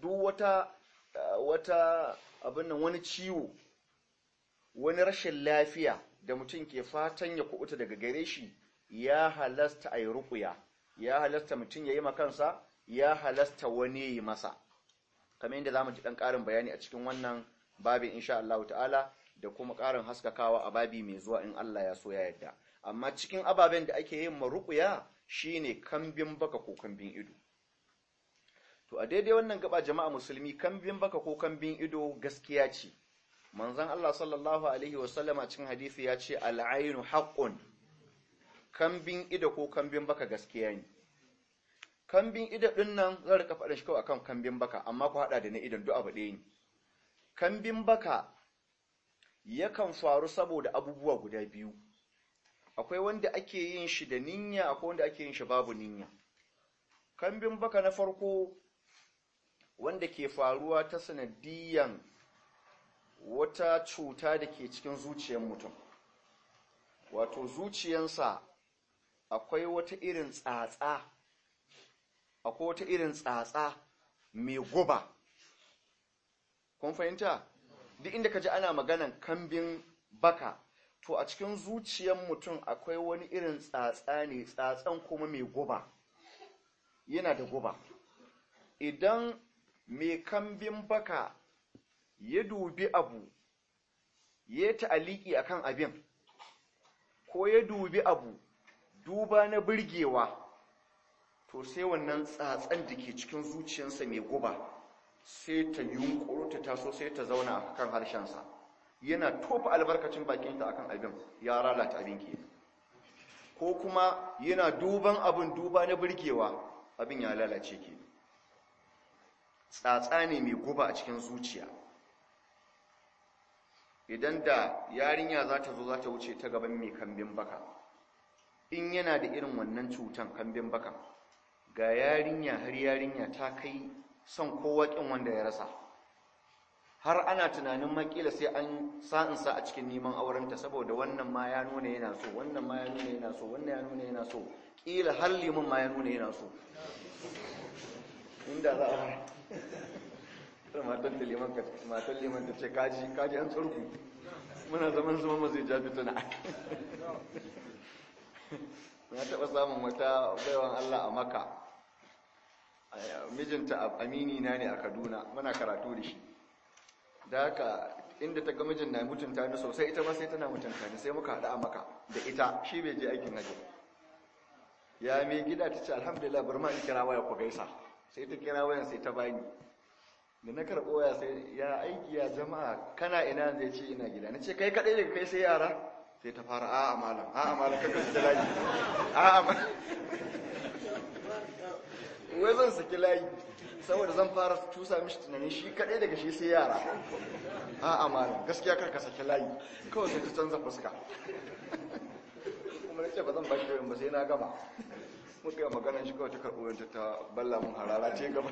wata abin nan, wani ciwo, wani rashin lafiya da mutum ke fatan ya kubuta daga gare shi, ya halasta a yi ruƙuya, ya halasta mutum ya yi makansa, ya halasta wani ya yi masa, kamar yadda za mu ji ɗan ƙarin bayani a cikin wannan babin insha Allah ta'ala, da kuma ƙarin haskakawa a babi mai zuwa in Allah ya so ya yarda. Amma cikin ababen da ake yin maruƙuya shine kambin baka ko kambin ido. To a daidai wannan gaba jama'a musulmi, kambin baka ko kambin ido gaskiya ce. Manzon Allah sallallahu alaihi wasallama cikin hadisi ya ce al'ainu haqqun. Kambin ido ko kambin baka gaskiya ne. Kambin ido din nan zan rika faɗin shi kawai akan kambin baka, amma ku hada da na idon duk abu ɗaya ne. Kambin baka yakan faru saboda abubuwa guda biyu. Akwai wanda ake yin shi da niyya, akwai wanda ake yin shi babu niyya. Kambin baka na farko wanda ke faruwa ta sanadiyan wata cuta da ke cikin zuciyar mutum, wato zuciyansa akwai wata irin tsatsa mai guba. Kun fahimta? Duk inda ka ji ana maganan kambin baka, to a cikin zuciyar mutum akwai wani irin tsatsa ne, tsatsan kuma mai guba, yana da guba. Idan mai kambin baka ya dubi abu, ya ta'aliki akan abin, ko ya dubi abu duba na burgewa, to sai wannan tsatsan da ke cikin zuciyarsa mai guba sai ta yunkuro ta taso, sai ta zauna a kan harshensa, yana tofa albarkacin bakinta akan abin, ya lalata abin ke. Ko kuma yana duban abin duba na burgewa, abin ya lalace ke. Tsatsa ne mai guba a cikin zuciya. Idan da yarinya za ta zo za ta wuce ta gaban mai kambin baka, in yana da irin wannan cutan kambin baka, ga yarinya har yarinya ta kai son kowa kin wanda ya rasa, har ana tunanin makila sai an sa'insa a cikin neman aurenta, saboda wannan ma ya nuna yana so, wannan ma ya nuna yana so, wannan ya nuna yana so, kila har liman ma ya nuna yana so. Inda za a matan liman ta ce kaji an tsurku, muna zaman zama ma zai ja fituna. Na taɓa samun wata baiwan Allah a Makka, mijinta amini na ne a Kaduna, muna karatu da shi. Da haka inda ta ga mijin na mutunta ni sosai, ita ma sai tana mutunta ni, sai muka haɗu a Makka da ita, shi bai je aikin hajji. Ya mai gida ta ce alhamdulillah bari ma in kira waya ku gaisa. Sai ta kira wayan sai ta bani. Da na karɓo waya sai ya aiki ya jama'a, kana ina? Zai ce ina gida. Na ce kai kaɗai daga kai sai yara? Sai ta fara a'a malam kaka su layi. A'a malam. Wai zan saki layi saboda zan fara tusa mishi tunanin shi kaɗai daga shi sai yara. A'a malam gaskiya karka saki layi. Kawai sai ta canza fuska. Kuma na ce ba zan bashi wayan ba sai na gama. Muka yi maganar shi kawai ta karɓo ta balla mun harara ce gaba.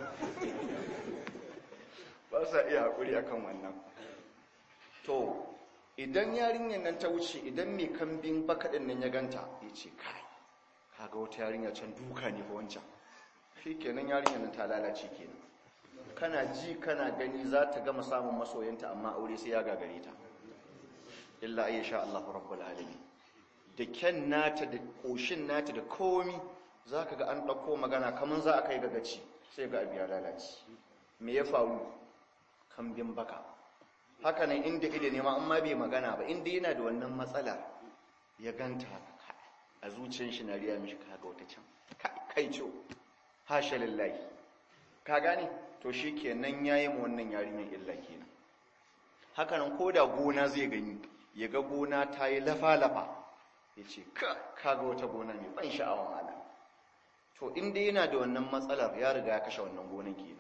Ba sa iya haƙuri akan wannan. To idan yarinyar nan ta wuce, idan mai kambin bakaɗin nan ya ganta, ya ce kai kaga wata yarinya can duka ne fa wancan, shi kenan yarinyar nan ta lalace kenan. Kana ji kana gani za ta gama samun masoyanta, amma aure sai ya gagare ta, illa ayyasha Allahu rabbul alamin. Da kyan nata da ƙoshin nata da komi za ka ga an ɗauko magana kamar za a kai ga gaci, sai ga abu ya lalace. Me ya faru? Kambin baka. Haka nan inda ido ne ma amma bai magana ba, inda yana da wannan matsala ya ganta a zuciyar shi na riya mishi kaga wata can kai ciwo, hasha lillahi, ka gane? To shi kenan ya yi ma wannan yarinyar illa kenan. Haka nan ko da gona zai gani, ya ga gona ta yi lafa-lafa, ya ce kaga wata gona mai ban sha'awa malam, to inda yana da wannan matsalar ya riga ya kashe wannan gonan kenan.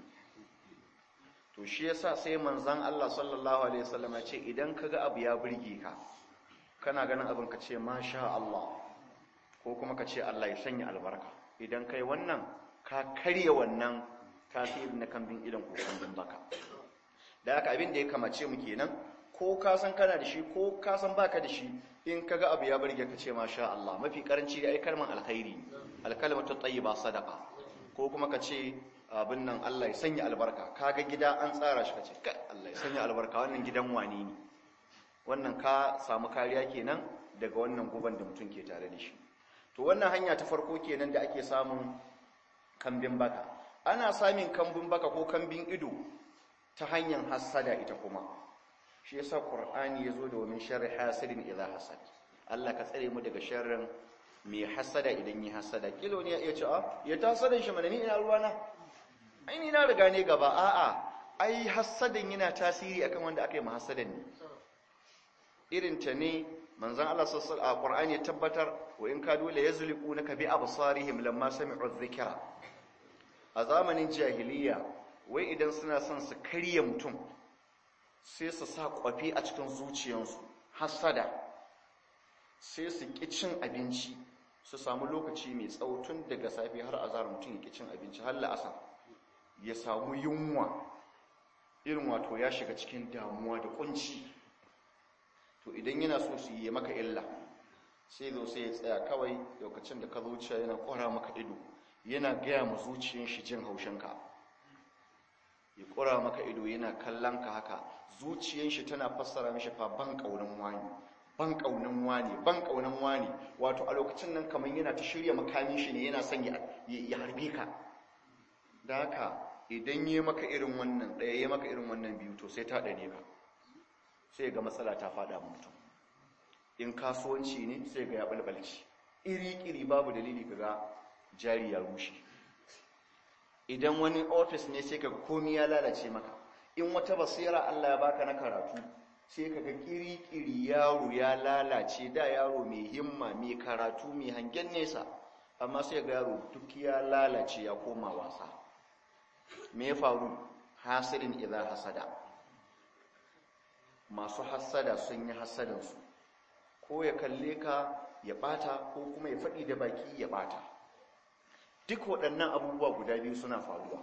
To shi yasa sai manzon Allah sallallahu alaihi wasallam ya ce idan kaga abu ya burge ka kana ganin abin ka ce masha Allah ko kuma ka ce Allah ya sanya albarka. Idan kai wannan ka karya wannan tasirin na kambin idan ko kambin baka. Da haka abin da ya kamace mu kenan, ko ka san kana da shi ko ka san baka da shi, in kaga abu ya burge ka ce masha Allah. Mafi karanci da ai kalman alkhairi, alkalimatu tayyiba sadaqa. Ko kuma ka ce abin nan Allah ya sanya albarka. Kaga gida an tsara shi ka ce kai Allah ya sanya albarka, wannan gidan wane ne. Wannan ka samu kariya kenan daga wannan guban da mutum ke tare da shi. To wannan hanya ta farko kenan da ake samun kambin baka. Ana samun kambin baka ko kambin ido ta hanyar hasada ita kuma. Shi yasa Qur'ani yazo da min sharri hasidin idha hasad. Allah ka tsare mu daga sharrin mai hasada idan yi hasada. Kilo ne ya ce ya ta hasadan shi mana ni ina ruwana. Ai ni na riga ne gaba. A'a, ai hasadan yana tasiri akan wanda aka yi ma hasadan ne. Irin ta ne manzon Allah sallallahu alaihi Qur'ani ya tabbatar wa in kadu la yazliqunaka bi absarihim lamma sami'u dhikra. A zamanin jahiliya wai idan suna son su karya mutum sai su sa kwafi a cikin zuciyarsu hasada, sai su ki cin abinci, su samu lokaci mai tsawo tun daga safe har azhar mutum ya ki cin abinci har la'asar, ya samu yunwa, irin wato ya shiga cikin damuwa da kunci. To idan yana so su yi maka illa sai zo sai ya tsaya kawai lokacin da ka zuciya yana kwara maka ido, yana gaya ma zuciyar shi jin haushinka, ya kwara maka ido yana kallon ka haka, zuciyar shi tana fassara mishi fa ban kaunan wani, ban kaunan wani, ban kaunan wani. Wato a lokacin nan kamar yana ta shirya makamin shi ne, yana son ya harbe ka. Da haka idan yi maka irin wannan ɗaya, ya maka irin wannan biyu, to sai ta ɗane ka, sai ga matsala ta faɗa mutum. In kasuwanci ne sai ga ya balbalci, iri-iri babu dalili kaga jari ya rushe. Idan wani ofis ne sai kaga komai ya lalace maka. In wata basira Allah ya baka na karatu sai kaga kiri-kiri yaro ya lalace. Da yaro mai himma, mai karatu, mai hangen nesa, amma sai ga yaro duk ya lalace ya koma wasa. Me ya faru? Hasidin idza hasada. Masu hasada sun yi hasadansu, ko ya kalle ka ya bata ko kuma ya faɗi da baki ya bata. Duk waɗannan abubuwa guda biyu suna faruwa.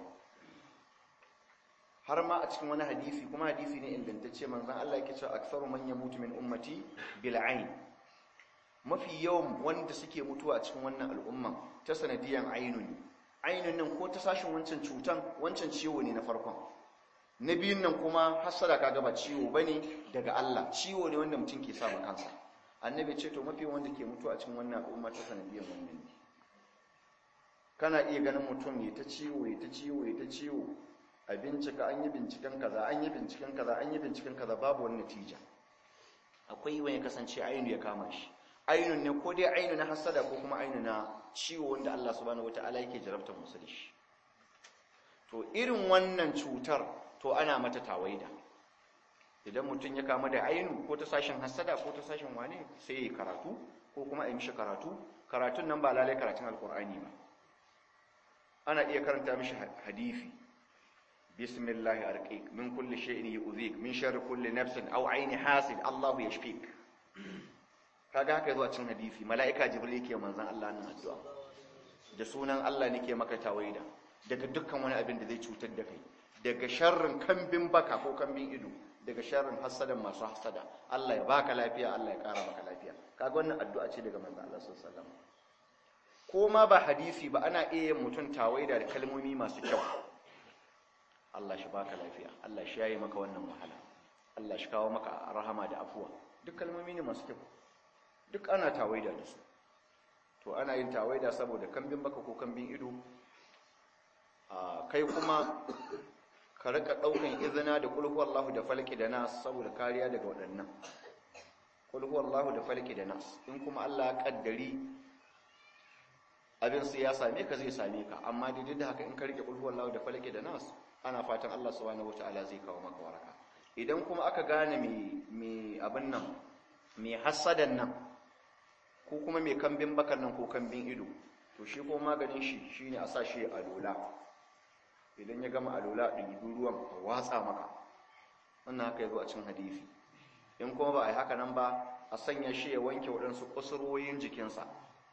Har ma a cikin wani hadisi, kuma hadisi ne ingantacce, manzon Allah yake cewa aktsaru man yamutu min ummati bil ayn. Mafi yawan wanda suke mutuwa a cikin wannan al'umma ta sanadiyan ainun. Ainun nan ko ta sashin wancan cutan, wancan ciwo ne na farkon. Na biyun nan kuma hasada kaga ba ciwo bane daga Allah, ciwo ne wanda mutum ke sa kansa. Annabi ce to mafi wanda ke mutuwa a cikin wannan al'umma ta sanadiyan wannan ne. Kana iya ganin mutum ya ta ciwo, ya ta ciwo, ya ta ciwo, a bincika, an yi binciken kaza, an yi binciken kaza, an yi binciken kaza, babu wani natija. Akwai wani kasance ainu ya kama shi. Ainun ne ko dai ainu na hasada ko kuma ainu na ciwo wanda Allah subhanahu wataala yake jarabtar musu da shi. To irin wannan cutar to ana mata tawaida. Idan mutum ya kama da ainu ko ta sashin hasada ko ta sashin wane, sai ya karatu ko kuma a yi mishi karatu. Karatun nan ba lalai karatun alkur'ani ba. Ana iya karanta mishi hadisi. Bismillahi arqiq min kulli shay'in yu'dhik min sharri kulli nafsin aw 'ayni hasid Allahu yashfik. Kaga haka zuwa cikin hadisi, mala'ika Jibril yake manzon Allah nan addu'a. Da sunan Allah nake maka tawaida daga dukkan wani abin da zai cutar da kai, daga sharrin kambin baka ko kambin ido, daga sharrin hasadan masu hasada. Allah ya baka lafiya, Allah ya kara maka lafiya. Kaga wannan addu'a ce daga manzon Allah sallallahu alaihi wasallam. Ko ma ba hadisi ba, ana iya mutun tawaida da kalmomi masu kyau. Allah shi baka lafiya, Allah shi yayi maka wannan wahala, Allah shi kawo maka rahama da afuwa. Duk kalmomi ne masu kyau, duk ana tawaida da su. To ana yin tawaida saboda kambin baka ko kambin ido. Kai kuma ka rika daukan izina da qul huwallahu da falaki da nas saboda kariya daga waɗannan. Qul huwallahu da falaki da nas. In kuma Allah ya kaddari abin su ya same ka, zai same ka, amma duk da haka in ka rike qul huwallahu da falaki da nas, ana fatan Allah subhanahu wataala zai kawo maka waraka. Idan kuma aka gane me abin nan, me hasadan nan ko kuma me kambin bakan nan ko kambin ido, to to shi ko maganin shi shine a sa shi alola. Idan ya gama alola ɗin ruwan a watsa maka, wannan haka yazo a cikin hadisi. In kuma ba a yi haka nan ba, a sanya shi ya wanke waɗansu kusurwoyin jikinsa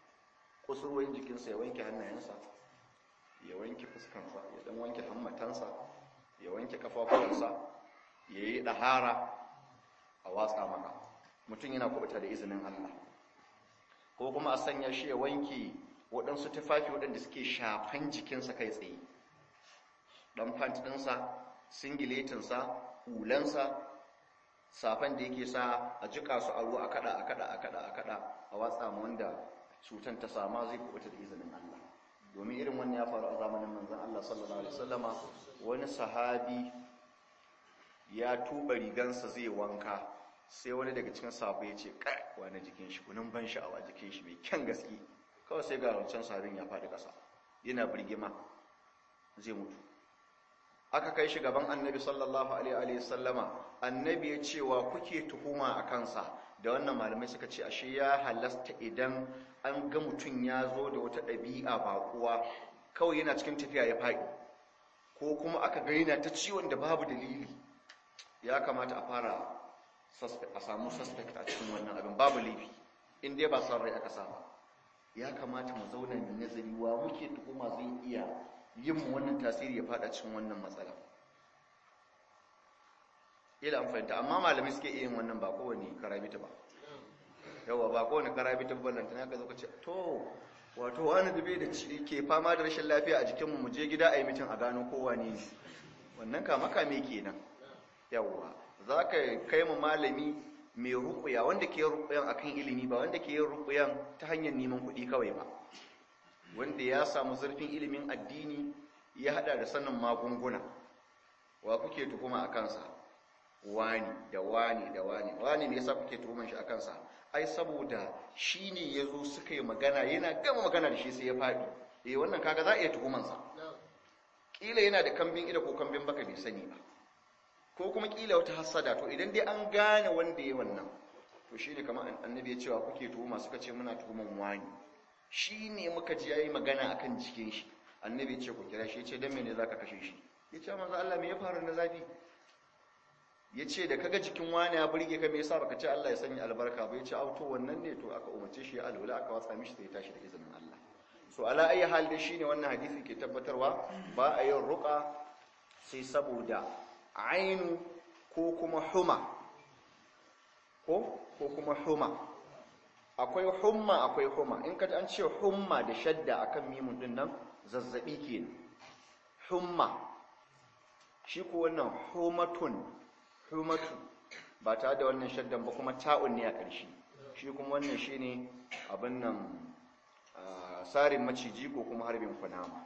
ya wanke hannayensa, ya wanke fuskansa, ya dan wanke hammatansa, ya wanke kafafuwansa, ya yi ɗahara, a watsa maka, mutum yana kubuta da izinin Allah. Ko kuma a sanya shi ya wanke waɗansu tufafi waɗanda suke shafan jikinsa kai tsaye, ɗan pant ɗinsa, singiletinsa, hulansa, safan da yake sa a jika su a ruwa a kada a watsa ma wanda cutan ta sama, zai kubuta da izinin Allah. Domin irin wannan ya faru a zamanin manzon Allah sallallahu alaihi wasallama. Wani sahabi ya tuba rigansa zai wanka, sai wani daga cikin sahabbai ya ce, kai wani jikin shi kunun ban sha'awa, jikin shi mai kyan gaske. Kawai sai ga wancan sahabin ya faɗi ƙasa yana birgima zai mutu. Aka kai shi gaban annabi sallallahu alaihi wasallama. Annabi ya cewa kuke tuhuma a kansa da wannan. Malamai suka ce ashe ya halasta idan an ga mutum ya zo da wata ɗabi'a baƙuwa, kawai yana cikin tafiya ya faɗi, ko kuma aka ga yana ta ciwon da babu dalili, ya kamata a samu suspect a cikin wannan abin, babu laifi in dai ba son rai aka sa ba. Ya kamata mu zauna mu nazari wa muke tuhuma zai iya yin mu wannan tasiri ya fada cikin wannan matsala. Ila an fahimta, amma malamai suke iya yin wannan, ba kowane karabita ba. Yawa ba kowane karabita ba, lantana ka zo ka ce to wato wani da bai da ke fama da rashin lafiya a jikinmu, mu je gida a yi mitin a gano kowa ne. Wannan kama kame kenan. Yawa za ka kai mu malami mai ruƙuya, wanda ke ruƙuyan akan ilimi, ba wanda ke yin ruƙuyan ta hanyar neman kuɗi kawai ba, wanda ya samu zurfin ilimin addini, ya hada da sanin magunguna. Wa kuke tuhuma a kansa? Wani da wani da wani. Wani ne yasa kuke tuhuman shi a kansa? Ai saboda shi ne ya zo suka yi magana, yana gama magana da shi sai ya faɗi. Wannan kaga za a iya tuhumansa. Ƙila yana da kambin ido ko kambin baka bai sani ba, ko kuma ƙila wata hassada. To idan dai an gane wanda ya wannan, to shi ne kamar annabi ya cewa kuke tuhuma, suka ce muna tuhuman wani. Shi ne muka ji yayi magana akan jikin shi. Annabi ya ce ku kira shi, ya ce dan mene zaka kashe shi? Ya ce manzo Allah me ya faru na zafi? Ya ce da kaga jikin wani ya burge ka, me yasa baka ce Allah ya sanya albarka ba? Ya ce auto wannan ne. To aka umarce shi ya alwala, aka watsa mishi sai ya tashi da izinin Allah. So ala ayi hal dai shine wannan hadisi ke tabbatarwa ba a yin ruqa sai saboda ainu ko kuma huma, ko kuma huma. Akwai humma akwai huma. In ka an ce humma da shadda akan mimun din nan, zazzabi kenan. Humma shi ko wannan humatu ba ta da wannan shaddan ba, kuma ta'un ne a ƙarshe. Shi kuma wannan shine abin nan sarin maciji ko kuma harbin kunama.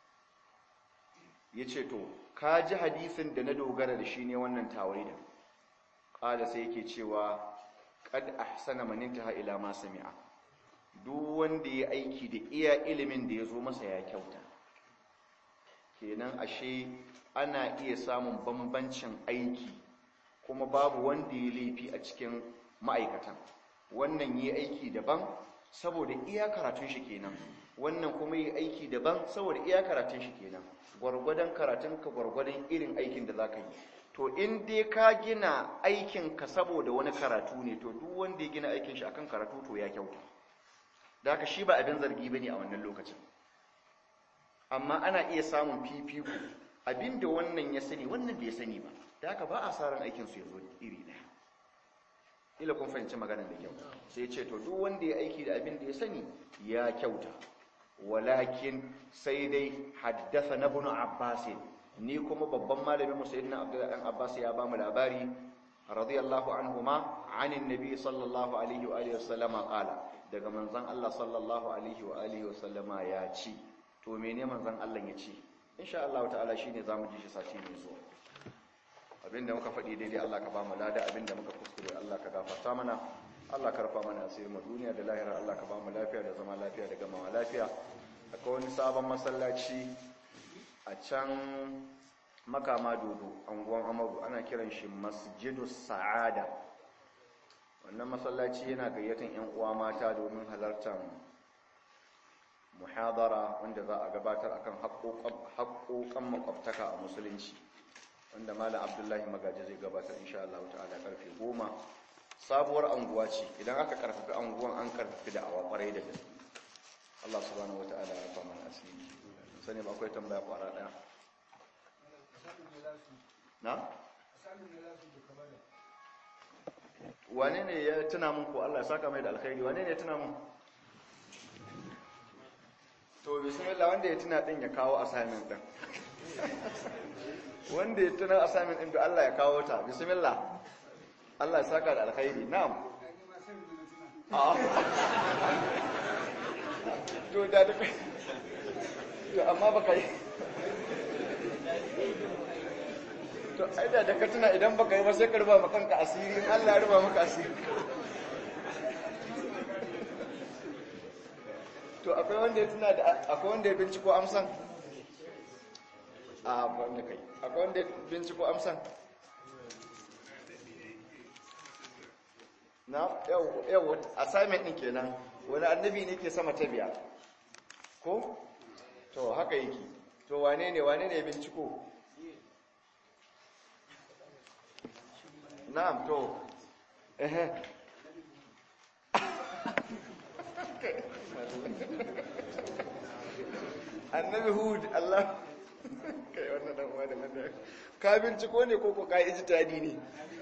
Yace to ka ji hadisin da na dogara da shi ne wannan tawaida. Qala sai yake cewa qad ahsana man intaha ila ma sami'a. Duk wanda ya aiki da iya ilimin da yazo masa ya kyauta. Kenan ashe ana iya samun bambancin aiki, kuma babu wanda ya laifi a cikin ma'aikatan. Wannan yi aiki daban saboda iya karatun shi kenan, wannan kuma yi aiki daban saboda iya karatun shi kenan. Gwargwadon karatunka gwargwadon irin aikin da zaka yi. To in dai ka gina aikinka saboda wani karatu ne, to duk wanda ya gina aikin shi akan karatu to ya kyauta. Da haka shi ba abin zargi bane a wannan lokacin. Amma ana iya samun fifiko, abinda wannan ya sani wannan bai sani ba. Da haka ba a sa ran aikin su ya zo iri ɗaya. Ila kun fahimci maganar da kyau. Sai ce to duk wanda ya aiki da abin da ya sani ya kyauta. Walakin sai dai haddasa na ibn Abbas, ni kuma babban malamin mu sayyidina Abdullah dan Abbas ya ba mu labari radiyallahu anhuma anin nabi sallallahu alaihi wa alihi wasallama qala, daga manzon Allah sallallahu alaihi wa alihi wasallama ya ce. To mene manzon Allah ya ce? Insha Allah ta'ala shine zamu ji shi sati mai zuwa. Abinda muka faɗi daidai Allah ka ba mu lada, abinda muka kuskure Allah ka gafarta mana, Allah ka rufa mana asiri mu duniya da lahira, Allah ka ba mu lafiya da zama lafiya da gamawa lafiya. Akwai wani sabon masallaci a can Makama Dodo, anguwan Amaru, ana kiran shi Masjidus Sa'ada. Wannan masallaci yana gayyatan ƴan uwa mata domin halartar muhadara wanda za a gabatar akan haƙoƙan makwabtaka a musulunci, wanda Malam Abdullahi Magaji zai gabatar insha Allah ta'ala karfe 10. Sabuwar anguwa ce, idan aka karfafi anguwan an karfafi da awa kwarai da gaske. Allah subhanahu wata'ala ya fama asiri. Sani ba akwai tambaya kwara daya. Na? Wane ne ya tuna mun ko Allah ya saka mai da alkhairi? Wane ne ya tuna mun? To bismillah, wanda ya tuna din ya kawo assignment din. Wanda ya tuna assignment din to Allah ya kawo ta. Bismillah. Allah ya saka da alkhairi. Na'am. To da to amma baka yi. To ai da ka tuna idan baka yi ba sai ka ruba maka kanka asiri, in Allah ya ruba maka asiri. To akwai wanda ya tuna da akwai wanda ya binciko amsan? Ba ne kai. Akwai wanda ya binciko amsan? Na yau assignment din kenan. Wani annabi ne ke sama ta biya? Ko? To haka yake. To wane ne ya binciko? Na'am, to Annabi Hud, Allah kai wannan dan uwa da nan ka binciko ne ko ka ijtihadi ne?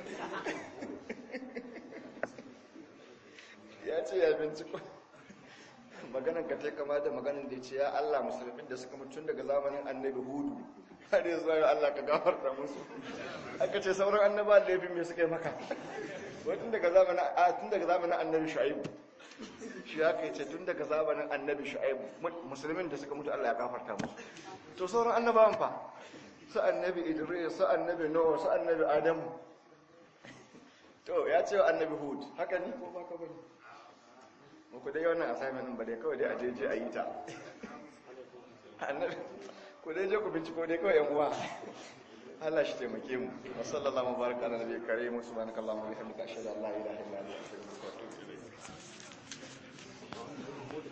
Ya ce ya binciko. Maganan ka tai kama da maganan da ya ce ya Allah musulmin da suka mutu daga zamanin Annabi Hud har yanzu ya Allah ka gafarta musu. Aka ce sauran annaba da laifin me suka yi maka? Tun daga zamanin Annabi Shu'aibu. Shi haka yace tun daga zamanin Annabi Shu'aibu musulmin da suka mutu Allah ya gafarta musu. To sauran annabawan fa? Su Annabi Idris, su Annabi Nuh, su Annabi Adamu. To ya ce wa Annabi Hud, haka ni ko ba ka bane? Ku dai wannan assignment din ba dai kawai dai ajeje a yi ta. Annabi ku dai je ku binciko dai kawai yan uwa. Allah shi taimake mu. Wa sallallahu baraka ala nabiyyi karim. Subhanakallahumma wa bihamdika ashhadu an la ilaha illa anta astaghfiruka wa atubu ilayk.